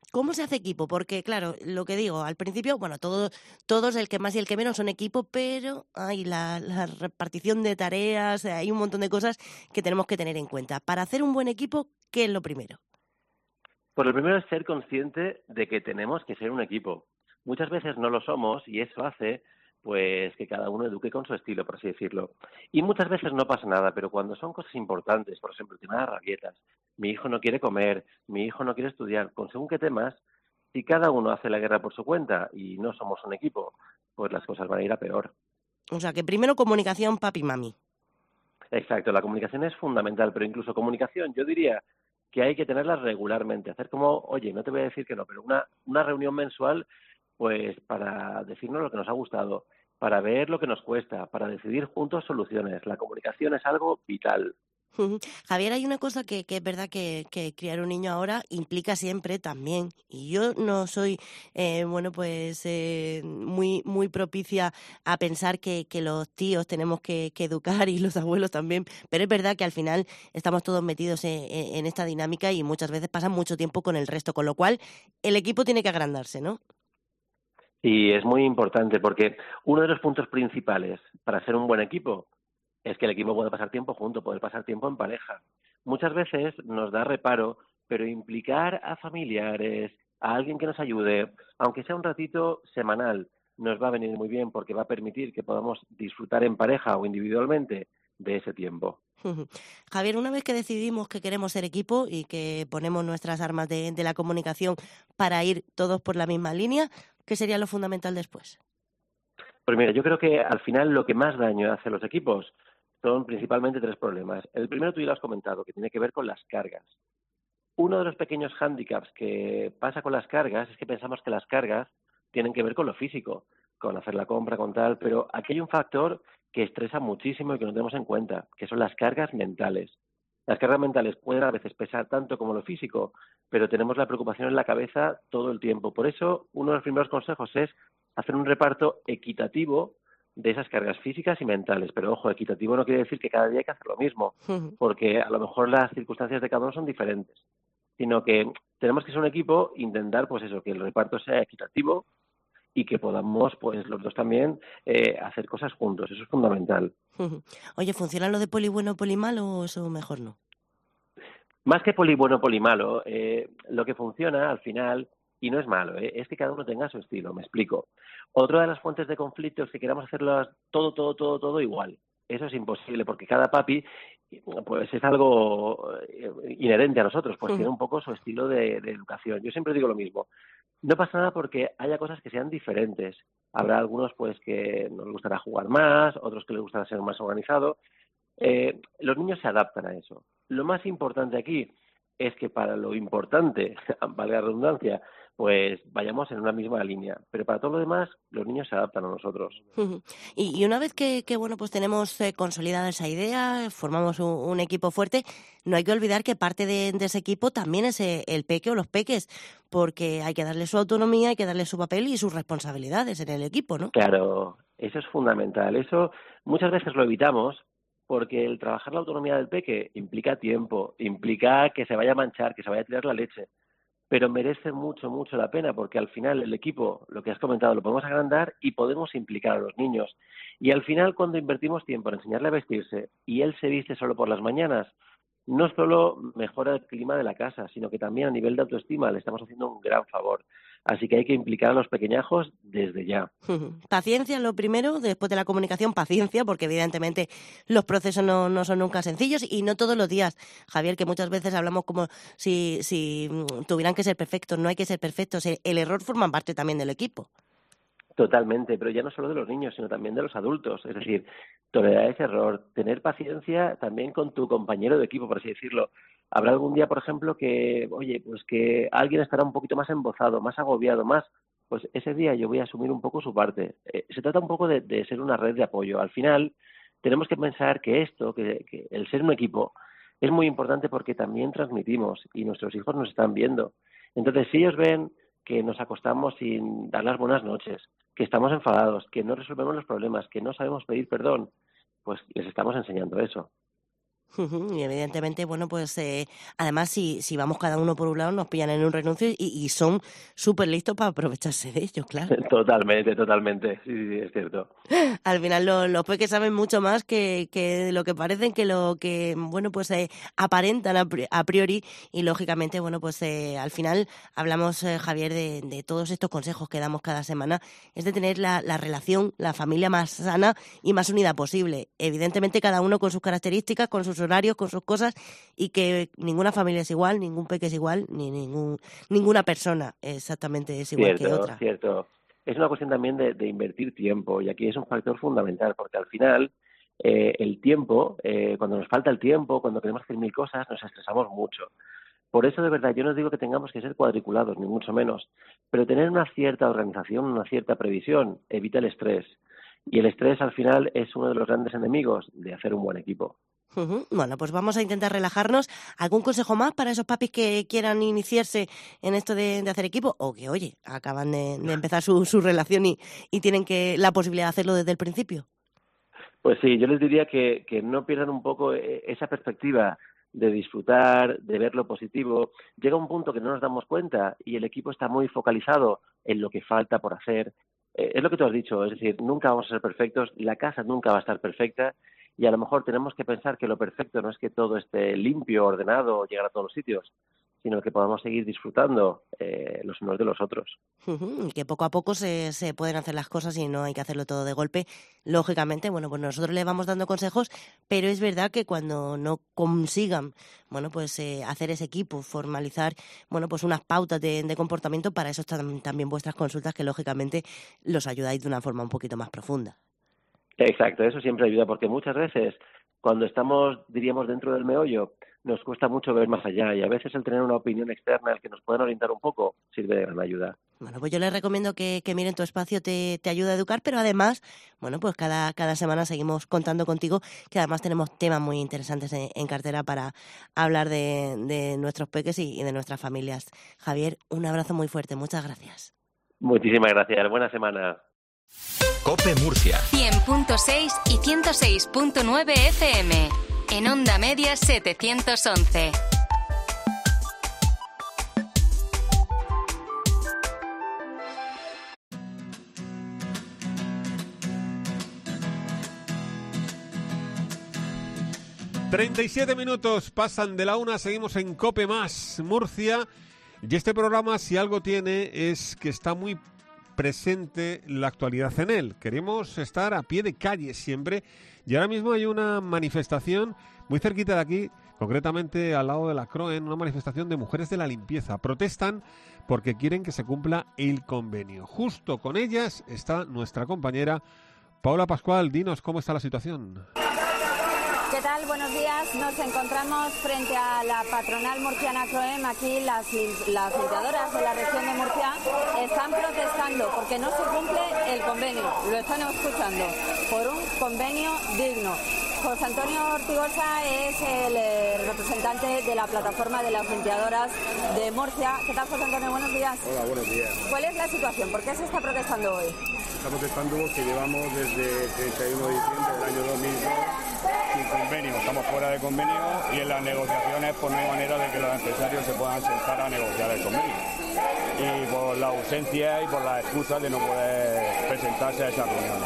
¿Cómo se hace equipo? Porque, claro, lo que digo, al principio, bueno, todos el que más y el que menos son equipo, pero hay la repartición de tareas, hay un montón de cosas que tenemos que tener en cuenta. Para hacer un buen equipo, ¿qué es lo primero? Pues lo primero es ser consciente de que tenemos que ser un equipo. Muchas veces no lo somos y eso hace pues que cada uno eduque con su estilo, por así decirlo. Y muchas veces no pasa nada, pero cuando son cosas importantes, por ejemplo, el tema de las rabietas, mi hijo no quiere comer, mi hijo no quiere estudiar, con según qué temas, si cada uno hace la guerra por su cuenta y no somos un equipo, pues las cosas van a ir a peor. O sea, que primero comunicación papi-mami. Exacto, la comunicación es fundamental, pero incluso comunicación, yo diría que hay que tenerla regularmente, hacer como, oye, no te voy a decir que no, pero una reunión mensual, pues para decirnos lo que nos ha gustado, para ver lo que nos cuesta, para decidir juntos soluciones. La comunicación es algo vital. Javier, hay una cosa que es verdad que criar un niño ahora implica siempre también, y yo no soy, muy propicia a pensar que los tíos tenemos que educar y los abuelos también, pero es verdad que al final estamos todos metidos en esta dinámica y muchas veces pasan mucho tiempo con el resto, con lo cual el equipo tiene que agrandarse, ¿no? Y es muy importante porque uno de los puntos principales para ser un buen equipo es que el equipo puede pasar tiempo junto, puede pasar tiempo en pareja. Muchas veces nos da reparo, pero implicar a familiares, a alguien que nos ayude, aunque sea un ratito semanal, nos va a venir muy bien porque va a permitir que podamos disfrutar en pareja o individualmente de ese tiempo. Javier, una vez que decidimos que queremos ser equipo y que ponemos nuestras armas de la comunicación para ir todos por la misma línea, ¿qué sería lo fundamental después? Pues mira, yo creo que al final lo que más daño hace a los equipos son principalmente tres problemas. El primero tú ya lo has comentado, que tiene que ver con las cargas. Uno de los pequeños hándicaps que pasa con las cargas es que pensamos que las cargas tienen que ver con lo físico, con hacer la compra, con tal, pero aquí hay un factor que estresa muchísimo y que no tenemos en cuenta, que son las cargas mentales. Las cargas mentales pueden a veces pesar tanto como lo físico, pero tenemos la preocupación en la cabeza todo el tiempo. Por eso, uno de los primeros consejos es hacer un reparto equitativo de esas cargas físicas y mentales. Pero, ojo, equitativo no quiere decir que cada día hay que hacer lo mismo, porque a lo mejor las circunstancias de cada uno son diferentes, sino que tenemos que ser un equipo, intentar, pues eso, que el reparto sea equitativo y que podamos, pues los dos también, hacer cosas juntos. Eso es fundamental. Oye, ¿funciona lo de poli bueno, poli malo o eso mejor no? Más que poli bueno, poli malo, lo que funciona al final, y no es malo, es que cada uno tenga su estilo, me explico. Otra de las fuentes de conflicto es que queramos hacerlo todo igual. Eso es imposible, porque cada papi pues es algo inherente a nosotros, pues tiene un poco su estilo de educación. Yo siempre digo lo mismo. No pasa nada porque haya cosas que sean diferentes. Habrá algunos pues que nos gustará jugar más, otros que les gustará ser más organizado. Los niños se adaptan a eso. Lo más importante aquí es que para lo importante, valga la redundancia, pues vayamos en una misma línea. Pero para todo lo demás, los niños se adaptan a nosotros. Y una vez que pues tenemos consolidada esa idea, formamos un equipo fuerte, no hay que olvidar que parte de ese equipo también es el peque o los peques, porque hay que darle su autonomía, hay que darle su papel y sus responsabilidades en el equipo, ¿no? Claro, eso es fundamental. Eso muchas veces lo evitamos porque el trabajar la autonomía del peque implica tiempo, implica que se vaya a manchar, que se vaya a tirar la leche. Pero merece mucho la pena porque al final el equipo, lo que has comentado, lo podemos agrandar y podemos implicar a los niños. Y al final cuando invertimos tiempo en enseñarle a vestirse y él se viste solo por las mañanas, no solo mejora el clima de la casa, sino que también a nivel de autoestima le estamos haciendo un gran favor. Así que hay que implicar a los pequeñajos desde ya. Paciencia lo primero, después de la comunicación, paciencia, porque evidentemente los procesos no son nunca sencillos y no todos los días. Javier, que muchas veces hablamos como si tuvieran que ser perfectos. No hay que ser perfectos. El error forma parte también del equipo. Totalmente, pero ya no solo de los niños, sino también de los adultos. Es decir, tolerar ese error, tener paciencia también con tu compañero de equipo, por así decirlo. Habrá algún día, por ejemplo, que, oye, pues que alguien estará un poquito más embozado, más agobiado, pues ese día yo voy a asumir un poco su parte. Se trata un poco de ser una red de apoyo. Al final, tenemos que pensar que que el ser un equipo es muy importante porque también transmitimos y nuestros hijos nos están viendo. Entonces, si ellos ven que nos acostamos sin dar las buenas noches, que estamos enfadados, que no resolvemos los problemas, que no sabemos pedir perdón, pues les estamos enseñando eso. Y evidentemente, bueno, pues además si vamos cada uno por un lado nos pillan en un renuncio y son súper listos para aprovecharse de ellos, claro. Totalmente, sí, es cierto. Al final los peques saben mucho más que lo que parecen, que lo que, bueno, pues aparentan a priori y lógicamente, bueno, pues al final hablamos, Javier, de todos estos consejos que damos cada semana, es de tener la relación, la familia más sana y más unida posible. Evidentemente cada uno con sus características, con sus horarios, con sus cosas, y que ninguna familia es igual, ningún peque es igual, ni ninguna persona exactamente es igual que otra. Cierto. Es una cuestión también de invertir tiempo, y aquí es un factor fundamental, porque al final el tiempo, cuando nos falta el tiempo, cuando queremos hacer 1000 cosas, nos estresamos mucho. Por eso, de verdad, yo no digo que tengamos que ser cuadriculados, ni mucho menos, pero tener una cierta organización, una cierta previsión, evita el estrés. Y el estrés, al final, es uno de los grandes enemigos de hacer un buen equipo. Bueno, pues vamos a intentar relajarnos. ¿Algún consejo más para esos papis que quieran iniciarse en esto de hacer equipo? O que, oye, acaban de empezar su relación y tienen la posibilidad de hacerlo desde el principio. Pues sí, yo les diría que no pierdan un poco esa perspectiva de disfrutar, de ver lo positivo. Llega un punto que no nos damos cuenta y el equipo está muy focalizado en lo que falta por hacer. Es lo que tú has dicho, es decir, nunca vamos a ser perfectos, la casa nunca va a estar perfecta. Y a lo mejor tenemos que pensar que lo perfecto no es que todo esté limpio, ordenado, llegar a todos los sitios, sino que podamos seguir disfrutando los unos de los otros. Y que poco a poco se pueden hacer las cosas y no hay que hacerlo todo de golpe. Lógicamente, bueno, pues nosotros le vamos dando consejos, pero es verdad que cuando no consigan, bueno, pues hacer ese equipo, formalizar, bueno, pues unas pautas de comportamiento, para eso están también vuestras consultas, que lógicamente los ayudáis de una forma un poquito más profunda. Exacto, eso siempre ayuda, porque muchas veces cuando estamos, diríamos, dentro del meollo, nos cuesta mucho ver más allá, y a veces el tener una opinión externa, el que nos puedan orientar un poco, sirve de gran ayuda. Bueno, pues yo les recomiendo que miren Tu Espacio, te ayuda a educar, pero además, bueno, pues cada semana seguimos contando contigo, que además tenemos temas muy interesantes en cartera para hablar de nuestros peques y de nuestras familias. Javier, un abrazo muy fuerte, muchas gracias. Muchísimas gracias, buena semana. COPE Murcia 100.6 y 106.9 FM. En Onda Media 711. ...37 pasan de la 1, seguimos en COPE Más Murcia, y este programa, si algo tiene, es que está muy presente la actualidad en él. Queremos estar a pie de calle siempre, y ahora mismo hay una manifestación muy cerquita de aquí, concretamente al lado de la Croen, una manifestación de mujeres de la limpieza. Protestan porque quieren que se cumpla el convenio. Justo con ellas está nuestra compañera Paula Pascual. Dinos cómo está la situación. ¿Qué tal? Buenos días. Nos encontramos frente a la patronal murciana CROEM. Aquí las limpiadoras de la región de Murcia están protestando porque no se cumple el convenio. Lo están escuchando. Por un convenio digno. José Antonio Ortigosa es el representante de la plataforma de las limpiadoras de Murcia. ¿Qué tal, José Antonio? Buenos días. Hola, buenos días. ¿Cuál es la situación? ¿Por qué se está protestando hoy? Está protestando porque llevamos desde el 31 de diciembre del año 2002 sin convenio. Estamos fuera de convenio y en las negociaciones pues no hay manera de que los empresarios se puedan sentar a negociar el convenio. Y por la ausencia y por la excusa de no poder presentarse a esa reunión.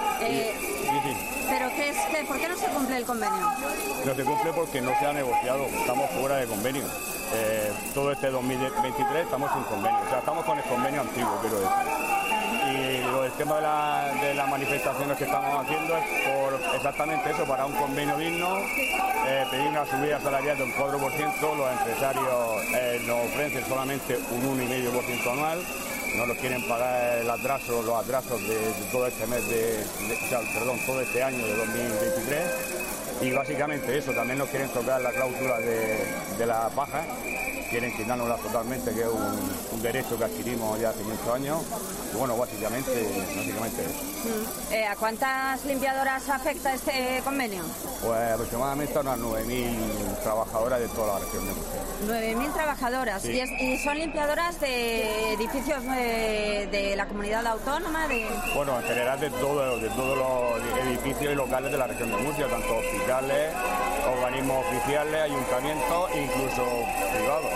¿Pero por qué no se cumple el convenio? No se cumple porque no se ha negociado, estamos fuera de convenio. Todo este 2023 estamos sin convenio, o sea, estamos con el convenio antiguo, quiero decir. Y el tema de las manifestaciones que estamos haciendo es por exactamente eso, para un convenio digno, pedir una subida salarial de un 4%, los empresarios nos ofrecen solamente un 1,5% anual. No nos quieren pagar los atrasos de todo este mes todo este año de 2023. Y básicamente eso, también nos quieren tocar la cláusula de la paja, quieren quitárnoslas totalmente, que es un derecho que adquirimos ya hace muchos años. Y bueno, básicamente eso. ¿A cuántas limpiadoras afecta este convenio? Pues aproximadamente a unas 9.000 trabajadoras de toda la región de Murcia. 9.000 trabajadoras. Sí. ¿Y son limpiadoras de edificios de la comunidad autónoma? Bueno, en general de todos los edificios y locales de la región de Murcia, tanto hospitales, organismos oficiales, ayuntamientos e incluso privados.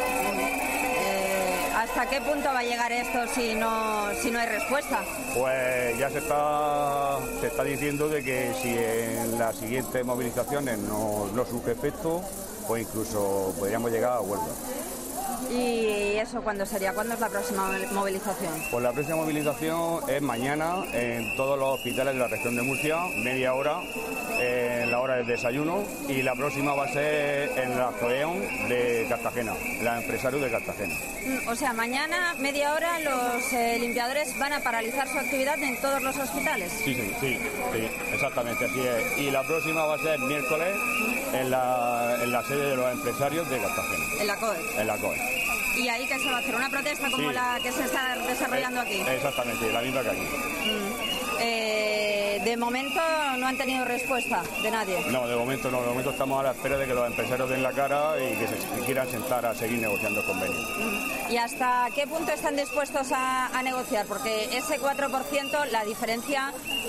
¿Hasta qué punto va a llegar esto si no hay respuesta? Pues ya se está diciendo de que si en las siguientes movilizaciones no surge efecto, pues incluso podríamos llegar a huelga. ¿Y eso cuándo sería? ¿Cuándo es la próxima movilización? Pues la próxima movilización es mañana en todos los hospitales de la región de Murcia, media hora, en la hora del desayuno, y la próxima va a ser en la COEON de Cartagena, la empresario de Cartagena. O sea, mañana, media hora, los limpiadores van a paralizar su actividad en todos los hospitales. Sí, exactamente, así es. Y la próxima va a ser miércoles en la sede de los empresarios de Cartagena. En la COE. En la COE. ¿Y ahí qué se va a hacer? ¿Una protesta como la que se está desarrollando aquí? Exactamente, la misma que aquí. De momento no han tenido respuesta de nadie. No, de momento no. De momento estamos a la espera de que los empresarios den la cara y que se quieran sentar a seguir negociando el convenio. ¿Y hasta qué punto están dispuestos a negociar? Porque ese 4%, la diferencia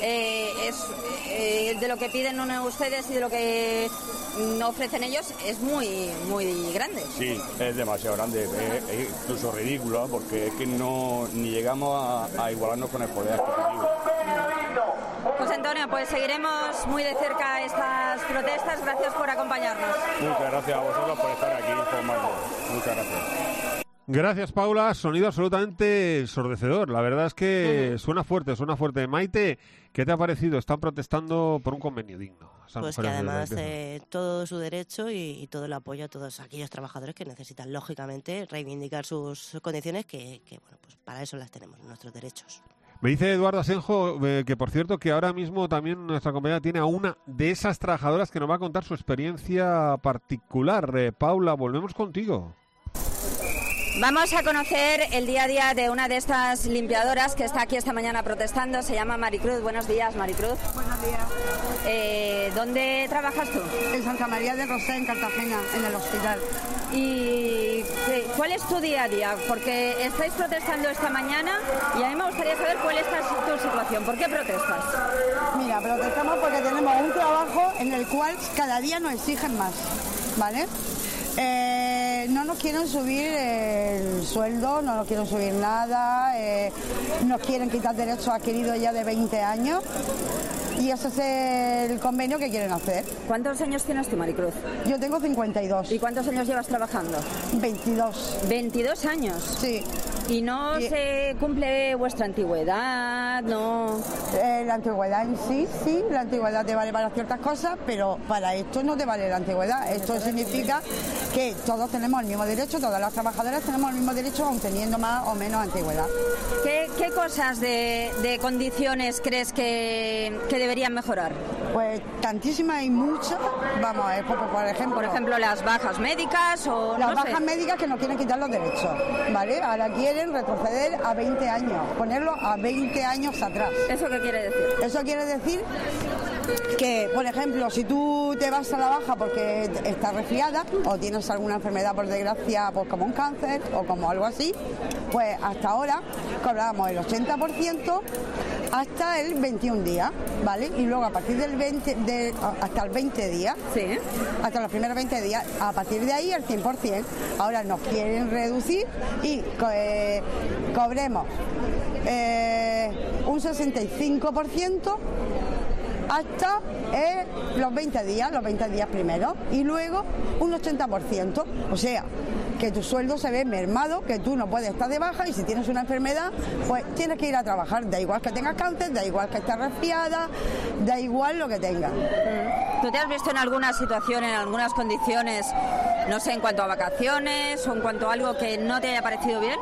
es de lo que piden ustedes y de lo que ofrecen ellos es muy grande. Sí, es demasiado grande, es incluso ridículo, porque es que ni llegamos a igualarnos con el poder adquisitivo. Pues Antonio, pues seguiremos muy de cerca estas protestas. Gracias por acompañarnos. Muchas gracias a vosotros por estar aquí informando. Muchas gracias. Gracias, Paula. Sonido absolutamente ensordecedor. La verdad es que suena fuerte. Maite, ¿qué te ha parecido? Están protestando por un convenio digno. Pues que además todo su derecho y todo el apoyo a todos aquellos trabajadores que necesitan, lógicamente, reivindicar sus condiciones, que bueno, pues para eso las tenemos, nuestros derechos. Me dice Eduardo Asenjo que, por cierto, que ahora mismo también nuestra compañera tiene a una de esas trabajadoras que nos va a contar su experiencia particular. Paula, volvemos contigo. Vamos a conocer el día a día de una de estas limpiadoras que está aquí esta mañana protestando. Se llama Maricruz. Buenos días, Maricruz. Buenos días. ¿Dónde trabajas tú? En Santa María de Rosé, en Cartagena, en el hospital. ¿Y cuál es tu día a día? Porque estáis protestando esta mañana y a mí me gustaría saber cuál es tu situación. ¿Por qué protestas? Mira, protestamos porque tenemos un trabajo en el cual cada día nos exigen más, ¿vale? No nos quieren subir el sueldo, no nos quieren subir nada, nos quieren quitar derechos adquiridos ya de 20 años y ese es el convenio que quieren hacer. ¿Cuántos años tienes tú, Maricruz? Yo tengo 52. ¿Y cuántos años llevas trabajando? 22. ¿22 años? Sí. ¿Y no se cumple vuestra antigüedad? No. La antigüedad en sí, la antigüedad te vale para ciertas cosas, pero para esto no te vale la antigüedad. Esto significa que todos tenemos el mismo derecho, todas las trabajadoras tenemos el mismo derecho, aun teniendo más o menos antigüedad. ¿Qué cosas de condiciones crees que deberían mejorar? Pues tantísimas y muchas. Vamos a ver, por ejemplo, las bajas médicas o las no bajas sé. médicas que nos quieren quitar los derechos, ¿vale? Ahora quieren retroceder a 20 años, ponerlo a 20 años atrás. ¿Eso qué quiere decir? Eso quiere decir que, por ejemplo, si tú te vas a la baja porque estás resfriada o tienes alguna enfermedad, por desgracia, pues como un cáncer o como algo así, pues hasta ahora cobrábamos el 80% hasta el 21 días, ¿vale? Y luego a partir del 20 hasta el 20 días, sí, hasta los primeros 20 días, a partir de ahí el 100%. Ahora nos quieren reducir y cobremos un 65% hasta los 20 días primeros y luego un 80%, o sea que tu sueldo se ve mermado, que tú no puedes estar de baja y si tienes una enfermedad pues tienes que ir a trabajar, da igual que tengas cáncer, da igual que estés resfriada, da igual lo que tengas. ¿Tú te has visto en alguna situación, en algunas condiciones, no sé, en cuanto a vacaciones o en cuanto a algo que no te haya parecido bien?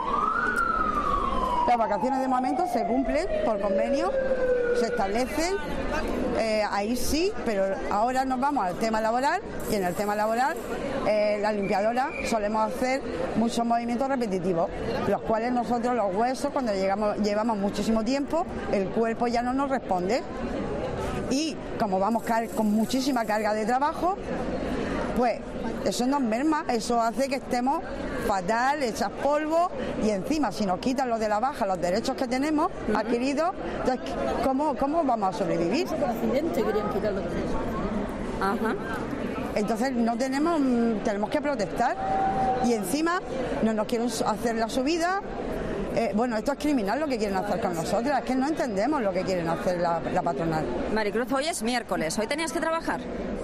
Las vacaciones de momento se cumplen por convenio, se establecen ahí sí, pero ahora nos vamos al tema laboral, y en el tema laboral la limpiadora solemos hacer muchos movimientos repetitivos, los cuales nosotros los huesos, cuando llevamos muchísimo tiempo, el cuerpo ya no nos responde, y como vamos con muchísima carga de trabajo, pues eso nos merma, eso hace que estemos fatal, echas polvo, y encima si nos quitan los de la baja, los derechos que tenemos adquiridos, entonces ¿cómo vamos a sobrevivir? Por accidente querían quitar los derechos. Ajá. Entonces tenemos que protestar, y encima no nos quieren hacer la subida. Bueno, esto es criminal lo que quieren hacer con nosotras, es que no entendemos lo que quieren hacer la patronal. Maricruz, hoy es miércoles, ¿hoy tenías que trabajar?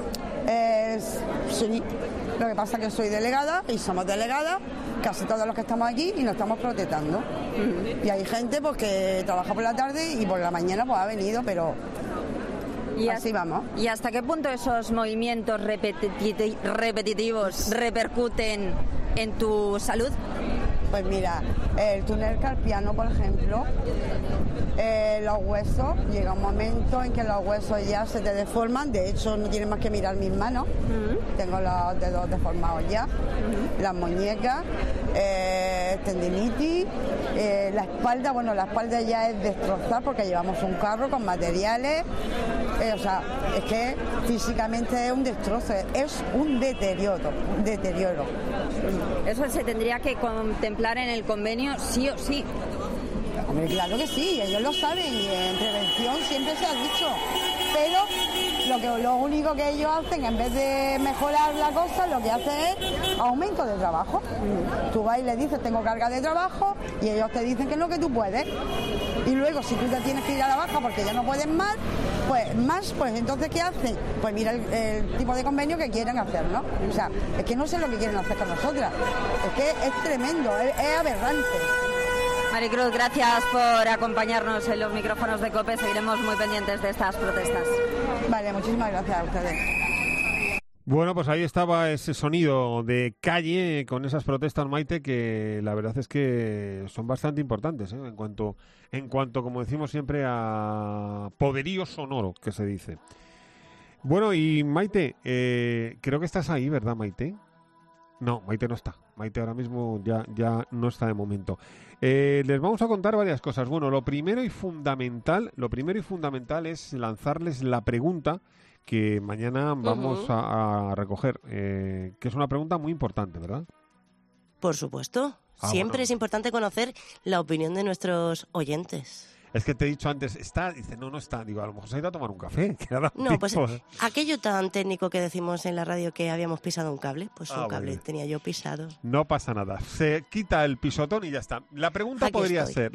Sí, lo que pasa es que soy delegada y somos delegadas, casi todos los que estamos aquí, y nos estamos protestando. Y hay gente pues que trabaja por la tarde y por la mañana pues ha venido, pero así vamos. ¿Y hasta qué punto esos movimientos repetitivos repercuten en tu salud? Pues mira, el túnel carpiano, por ejemplo, los huesos, llega un momento en que los huesos ya se te deforman, de hecho no tienes más que mirar mis manos, tengo los dedos deformados ya, las muñecas, tendinitis, la espalda, bueno, la espalda ya es destrozar porque llevamos un carro con materiales, o sea, es que físicamente es un destrozo, es un deterioro. Eso se tendría que contemplar en el convenio sí o sí. Hombre, claro que sí, ellos lo saben, y en prevención siempre se ha dicho, pero lo único que ellos hacen, en vez de mejorar la cosa, lo que hacen es aumento de trabajo. Tú vas y le dices, tengo carga de trabajo, y ellos te dicen que no, que tú puedes. Y luego, si tú te tienes que ir a la baja porque ya no puedes más, pues entonces, ¿qué hacen? Pues mira el tipo de convenio que quieren hacer, ¿no? O sea, es que no sé lo que quieren hacer con nosotras. Es que es tremendo, es aberrante. Maricruz, gracias por acompañarnos en los micrófonos de COPE. Seguiremos muy pendientes de estas protestas. Vale, muchísimas gracias a ustedes. Bueno, pues ahí estaba ese sonido de calle con esas protestas, Maite, que la verdad es que son bastante importantes, en cuanto, como decimos siempre, a poderío sonoro, que se dice. Bueno, y Maite, creo que estás ahí, ¿verdad, Maite? No, Maite no está. Maite ahora mismo ya no está de momento. Les vamos a contar varias cosas. Bueno, lo primero y fundamental es lanzarles la pregunta que mañana vamos a recoger, que es una pregunta muy importante, ¿verdad? Por supuesto. Siempre es importante conocer la opinión de nuestros oyentes. Es que te he dicho antes, ¿está? Dice, no está. Digo, a lo mejor se ha ido a tomar un café. Pues aquello tan técnico que decimos en la radio que habíamos pisado un cable, pues un cable tenía yo pisado. No pasa nada. Se quita el pisotón y ya está. La pregunta podría ser,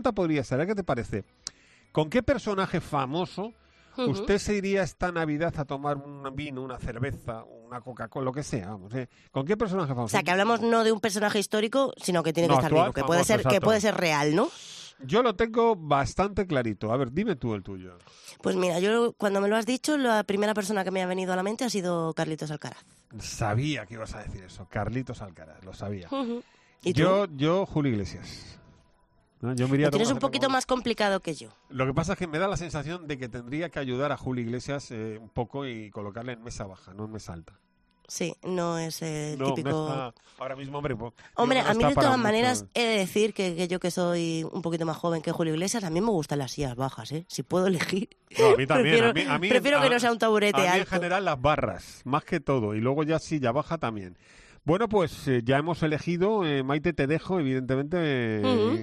¿qué te parece? ¿Con qué personaje famoso usted se iría esta Navidad a tomar un vino, una cerveza, una Coca-Cola, lo que sea? Vamos, ¿con qué personaje famoso? O sea, que hablamos no de un personaje histórico, sino que tiene que estar vivo, que puede ser real, ¿no? Yo lo tengo bastante clarito. A ver, dime tú el tuyo. Pues mira, yo cuando me lo has dicho, la primera persona que me ha venido a la mente ha sido Carlitos Alcaraz. Sabía que ibas a decir eso, Carlitos Alcaraz, lo sabía. ¿Y tú? Yo Julio Iglesias. ¿No? Yo me iría lo tienes un poquito más complicado que yo. Lo que pasa es que me da la sensación de que tendría que ayudar a Julio Iglesias un poco y colocarle en mesa baja, no en mesa alta. Sí, no es el típico... No está ahora mismo, hombre... Hombre, a mí de todas maneras he de decir que yo que soy un poquito más joven que Julio Iglesias, a mí me gustan las sillas bajas, ¿eh? Si puedo elegir. No, a mí también. Prefiero que no sea un taburete alto. A mí en general las barras, más que todo. Y luego ya silla baja también. Bueno, pues ya hemos elegido, Maite, te dejo, evidentemente,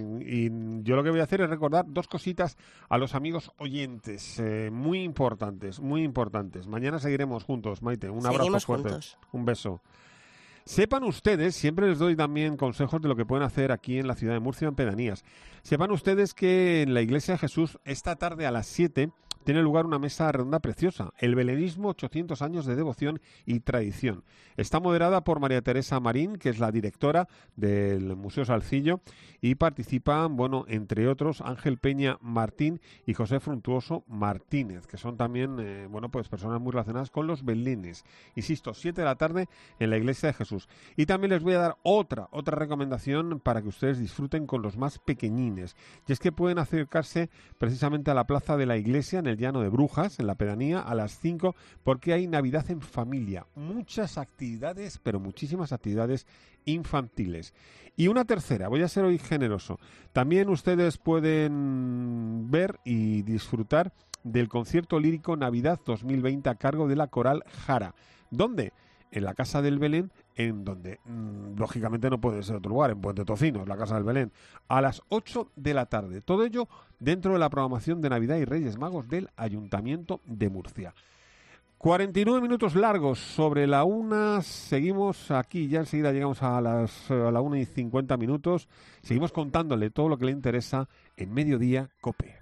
y yo lo que voy a hacer es recordar dos cositas a los amigos oyentes, muy importantes. Mañana seguiremos juntos, Maite, un abrazo fuerte, juntos. Un beso. Sepan ustedes, siempre les doy también consejos de lo que pueden hacer aquí en la ciudad de Murcia, en pedanías. Sepan ustedes que en la Iglesia de Jesús, esta tarde a las 7, tiene lugar una mesa redonda preciosa, el belenismo, 800 años de devoción y tradición. Está moderada por María Teresa Marín, que es la directora del Museo Salcillo, y participan, bueno, entre otros, Ángel Peña Martín y José Fructuoso Martínez, que son también, pues personas muy relacionadas con los belines. Insisto, 7 de la tarde en la Iglesia de Jesús. adultos. Y también les voy a dar otra recomendación para que ustedes disfruten con los más pequeñines. Y es que pueden acercarse precisamente a la plaza de la iglesia en el Llano de Brujas, en la pedanía, a las 5, porque hay Navidad en familia. Muchas actividades, pero muchísimas actividades infantiles. Y una tercera, voy a ser hoy generoso. También ustedes pueden ver y disfrutar del concierto lírico Navidad 2020 a cargo de la Coral Jara. ¿Dónde? En la Casa del Belén, en donde lógicamente no puede ser otro lugar, en Puente Tocinos, la Casa del Belén, a las 8 de la tarde. Todo ello dentro de la programación de Navidad y Reyes Magos del Ayuntamiento de Murcia. 49 minutos largos sobre la 1, seguimos aquí, ya enseguida llegamos a la 1:50, seguimos contándole todo lo que le interesa en Mediodía COPE.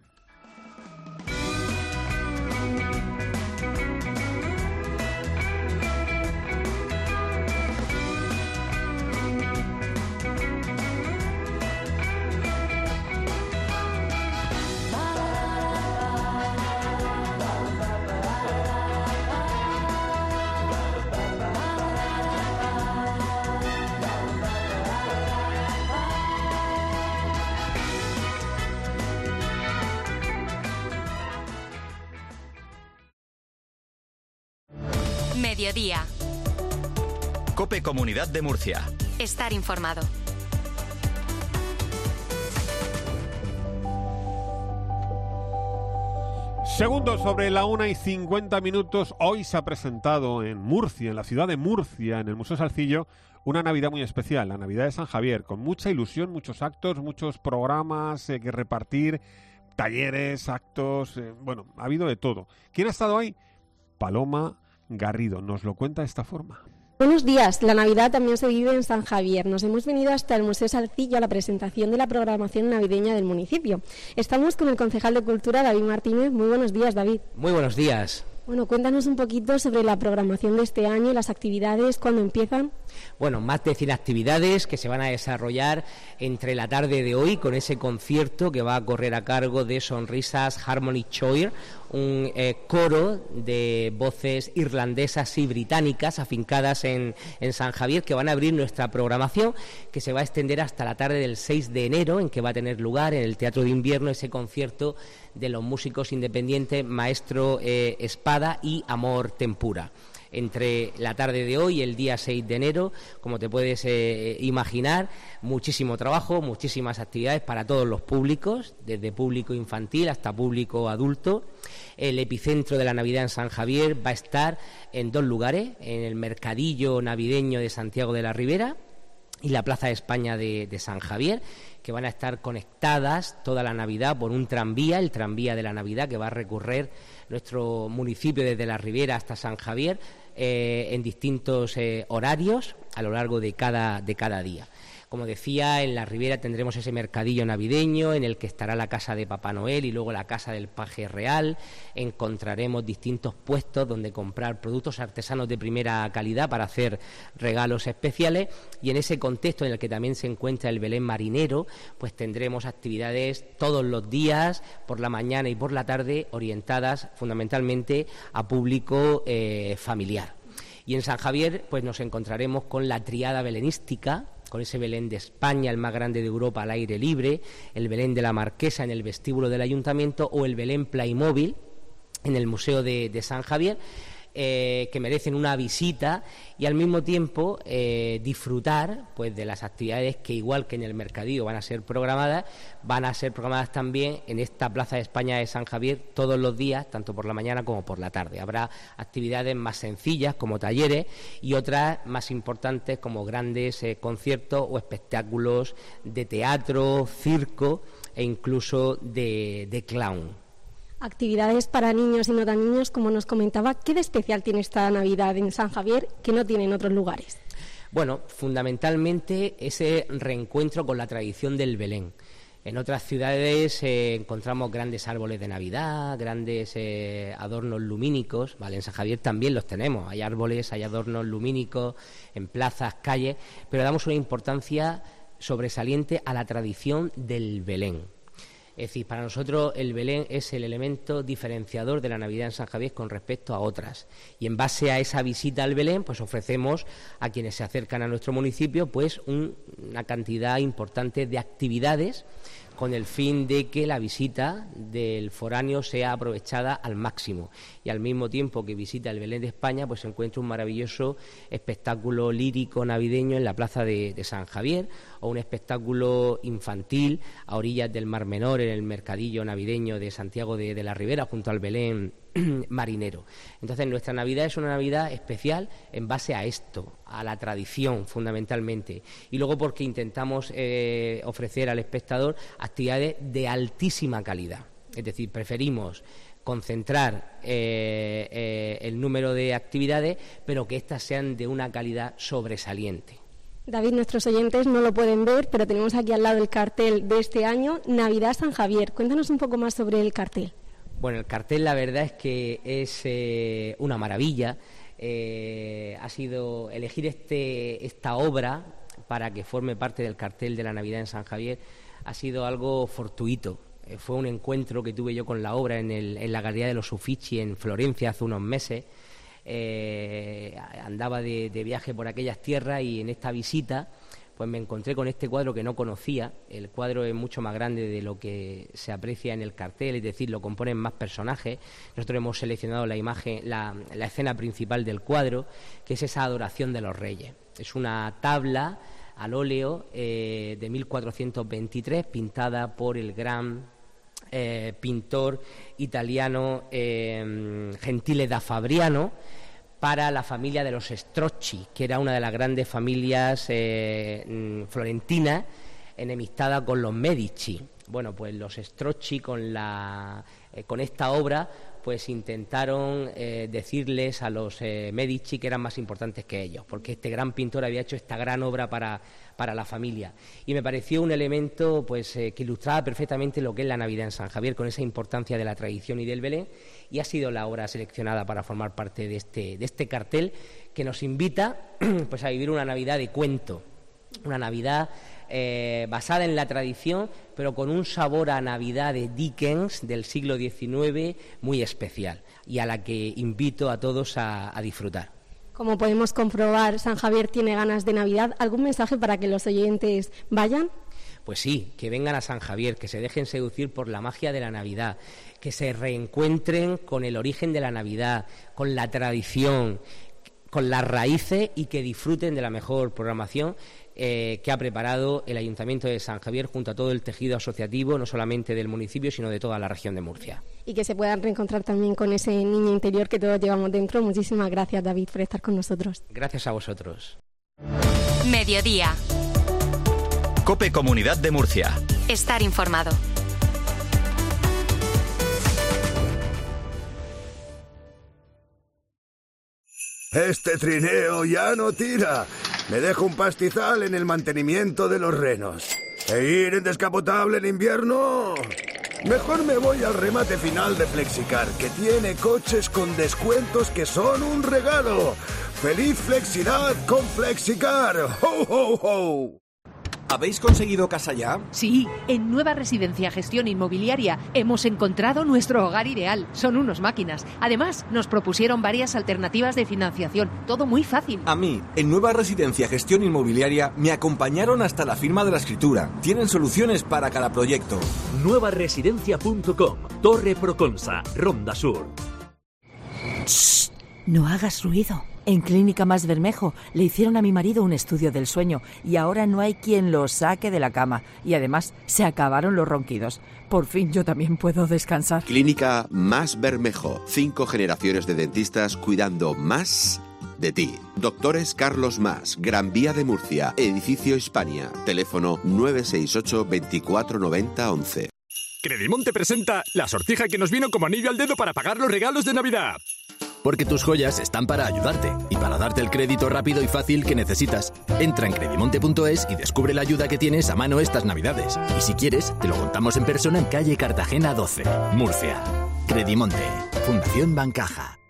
Mediodía. COPE Comunidad de Murcia. Estar informado. Segundos sobre la 1:50. Hoy se ha presentado en Murcia, en la ciudad de Murcia, en el Museo Salcillo, una Navidad muy especial, la Navidad de San Javier, con mucha ilusión, muchos actos, muchos programas que repartir, talleres, actos, bueno, ha habido de todo. ¿Quién ha estado ahí? Paloma Garrido nos lo cuenta de esta forma. Buenos días. La Navidad también se vive en San Javier. Nos hemos venido hasta el Museo Salcillo a la presentación de la programación navideña del municipio. Estamos con el concejal de Cultura, David Martínez. Muy buenos días, David. Muy buenos días. Bueno, cuéntanos un poquito sobre la programación de este año, las actividades, ¿cuándo empiezan? Bueno, más de 100 actividades que se van a desarrollar entre la tarde de hoy con ese concierto que va a correr a cargo de Sonrisas Harmony Choir, un coro de voces irlandesas y británicas afincadas en San Javier, que van a abrir nuestra programación, que se va a extender hasta la tarde del 6 de enero, en que va a tener lugar en el Teatro de Invierno ese concierto de los músicos independientes Maestro Espada y Amor Tempura. Entre la tarde de hoy y el día 6 de enero, como te puedes imaginar, muchísimo trabajo, muchísimas actividades para todos los públicos, desde público infantil hasta público adulto. El epicentro de la Navidad en San Javier va a estar en 2 lugares, en el Mercadillo Navideño de Santiago de la Ribera y la Plaza de España de San Javier, que van a estar conectadas toda la Navidad por un tranvía, el tranvía de la Navidad, que va a recorrer nuestro municipio desde la Ribera hasta San Javier en distintos horarios a lo largo de cada día. Como decía, en la Ribera tendremos ese mercadillo navideño en el que estará la casa de Papá Noel y luego la casa del Paje Real. Encontraremos distintos puestos donde comprar productos artesanos de primera calidad para hacer regalos especiales, y en ese contexto en el que también se encuentra el Belén marinero, pues tendremos actividades todos los días, por la mañana y por la tarde, orientadas fundamentalmente a público familiar. Y en San Javier pues nos encontraremos con la triada belenística, con ese Belén de España, el más grande de Europa al aire libre, el Belén de la Marquesa en el vestíbulo del Ayuntamiento o el Belén Playmobil en el Museo de San Javier, que merecen una visita y al mismo tiempo disfrutar pues de las actividades que, igual que en el mercadillo van a ser programadas también en esta Plaza de España de San Javier todos los días, tanto por la mañana como por la tarde. Habrá actividades más sencillas como talleres y otras más importantes como grandes conciertos o espectáculos de teatro, circo e incluso de clown. Actividades para niños y no tan niños, como nos comentaba. ¿Qué de especial tiene esta Navidad en San Javier que no tiene en otros lugares? Bueno, fundamentalmente ese reencuentro con la tradición del Belén. En otras ciudades encontramos grandes árboles de Navidad, grandes adornos lumínicos, ¿vale? En San Javier también los tenemos, hay árboles, hay adornos lumínicos en plazas, calles, pero damos una importancia sobresaliente a la tradición del Belén. Es decir, para nosotros el Belén es el elemento diferenciador de la Navidad en San Javier con respecto a otras. Y en base a esa visita al Belén, pues ofrecemos a quienes se acercan a nuestro municipio pues una cantidad importante de actividades con el fin de que la visita del foráneo sea aprovechada al máximo y al mismo tiempo que visita el Belén de España, pues se encuentra un maravilloso espectáculo lírico navideño en la plaza de San Javier, o un espectáculo infantil a orillas del Mar Menor en el mercadillo navideño de Santiago de la Ribera junto al Belén marinero. Entonces nuestra Navidad es una Navidad especial en base a esto, a la tradición fundamentalmente, y luego porque intentamos ofrecer al espectador actividades de altísima calidad. Es decir, preferimos concentrar el número de actividades, pero que éstas sean de una calidad sobresaliente. David, nuestros oyentes no lo pueden ver, pero tenemos aquí al lado el cartel de este año, Navidad San Javier. Cuéntanos un poco más sobre el cartel. Bueno, el cartel la verdad es que es una maravilla. Ha sido elegir esta obra para que forme parte del cartel de la Navidad en San Javier ha sido algo fortuito. Fue un encuentro que tuve yo con la obra en la Galería de los Uffizi en Florencia hace unos meses. Andaba de viaje por aquellas tierras y en esta visita pues me encontré con este cuadro que no conocía. El cuadro es mucho más grande de lo que se aprecia en el cartel, es decir, lo componen más personajes. Nosotros hemos seleccionado la imagen, la escena principal del cuadro, que es esa adoración de los reyes. Es una tabla al óleo de 1423, pintada por el gran pintor italiano Gentile da Fabriano, para la familia de los Strozzi, que era una de las grandes familias florentinas, enemistada con los Medici. Bueno, pues los Strozzi con esta obra pues intentaron decirles a los Medici que eran más importantes que ellos, porque este gran pintor había hecho esta gran obra para la familia. Y me pareció un elemento pues que ilustraba perfectamente lo que es la Navidad en San Javier, con esa importancia de la tradición y del Belén, y ha sido la obra seleccionada para formar parte de este cartel que nos invita pues a vivir una Navidad de cuento, una Navidad basada en la tradición, pero con un sabor a Navidad de Dickens del siglo XIX muy especial, y a la que invito a todos a disfrutar. Como podemos comprobar, San Javier tiene ganas de Navidad. ¿Algún mensaje para que los oyentes vayan? Pues sí, que vengan a San Javier, que se dejen seducir por la magia de la Navidad, que se reencuentren con el origen de la Navidad, con la tradición, con las raíces, y que disfruten de la mejor programación que ha preparado el Ayuntamiento de San Javier junto a todo el tejido asociativo, no solamente del municipio, sino de toda la región de Murcia. Y que se puedan reencontrar también con ese niño interior que todos llevamos dentro. Muchísimas gracias, David, por estar con nosotros. Gracias a vosotros. Mediodía. COPE Comunidad de Murcia. Estar informado. Este trineo ya no tira. Me dejo un pastizal en el mantenimiento de los renos. ¿E ir en descapotable en invierno? Mejor me voy al remate final de Flexicar, que tiene coches con descuentos que son un regalo. ¡Feliz Flexidad con Flexicar! ¡Ho, ho, ho! ¿Habéis conseguido casa ya? Sí, en Nueva Residencia Gestión Inmobiliaria hemos encontrado nuestro hogar ideal. Son unos máquinas. Además, nos propusieron varias alternativas de financiación. Todo muy fácil. A mí, en Nueva Residencia Gestión Inmobiliaria, me acompañaron hasta la firma de la escritura. Tienen soluciones para cada proyecto. Nuevaresidencia.com, Torre Proconsa, Ronda Sur. Shh, no hagas ruido. En Clínica Más Bermejo le hicieron a mi marido un estudio del sueño y ahora no hay quien lo saque de la cama. Y además se acabaron los ronquidos. Por fin yo también puedo descansar. Clínica Más Bermejo. 5 generaciones de dentistas cuidando más de ti. Doctores Carlos Más, Gran Vía de Murcia, Edificio Hispania. Teléfono 968 24 90 11. Credimonte presenta la sortija que nos vino como anillo al dedo para pagar los regalos de Navidad. Porque tus joyas están para ayudarte y para darte el crédito rápido y fácil que necesitas. Entra en credimonte.es y descubre la ayuda que tienes a mano estas Navidades. Y si quieres, te lo contamos en persona en calle Cartagena 12, Murcia. Credimonte, Fundación Bancaja.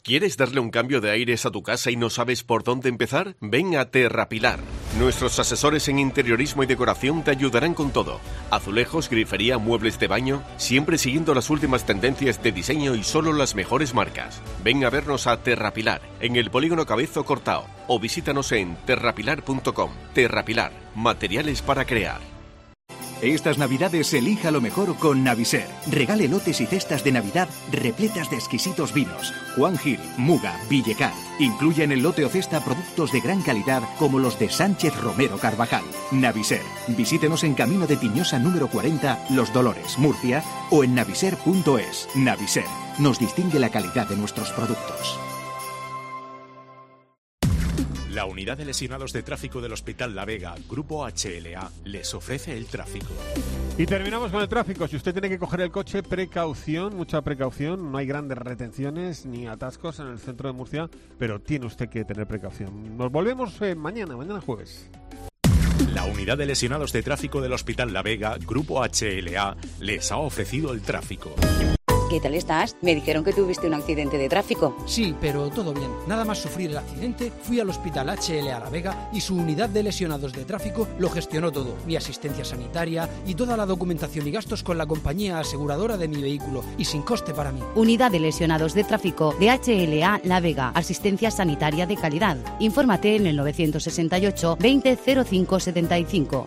¿Quieres darle un cambio de aires a tu casa y no sabes por dónde empezar? Ven a Terrapilar. Nuestros asesores en interiorismo y decoración te ayudarán con todo. Azulejos, grifería, muebles de baño, siempre siguiendo las últimas tendencias de diseño y solo las mejores marcas. Ven a vernos a Terrapilar, en el Polígono Cabezo Cortao, o visítanos en terrapilar.com. Terrapilar, materiales para crear. Estas Navidades elija lo mejor con Naviser. Regale lotes y cestas de Navidad repletas de exquisitos vinos. Juan Gil, Muga, Villecar. Incluye en el lote o cesta productos de gran calidad como los de Sánchez Romero Carvajal. Naviser. Visítenos en Camino de Tiñosa número 40, Los Dolores, Murcia, o en naviser.es. Naviser. Nos distingue la calidad de nuestros productos. La unidad de lesionados de tráfico del Hospital La Vega, Grupo HLA, les ofrece el tráfico. Y terminamos con el tráfico. Si usted tiene que coger el coche, precaución, mucha precaución. No hay grandes retenciones ni atascos en el centro de Murcia, pero tiene usted que tener precaución. Nos volvemos mañana jueves. La unidad de lesionados de tráfico del Hospital La Vega, Grupo HLA, les ha ofrecido el tráfico. ¿Qué tal estás? Me dijeron que tuviste un accidente de tráfico. Sí, pero todo bien. Nada más sufrir el accidente, fui al Hospital HLA La Vega y su unidad de lesionados de tráfico lo gestionó todo. Mi asistencia sanitaria y toda la documentación y gastos con la compañía aseguradora de mi vehículo y sin coste para mí. Unidad de lesionados de tráfico de HLA La Vega. Asistencia sanitaria de calidad. Infórmate en el 968 20 05 75.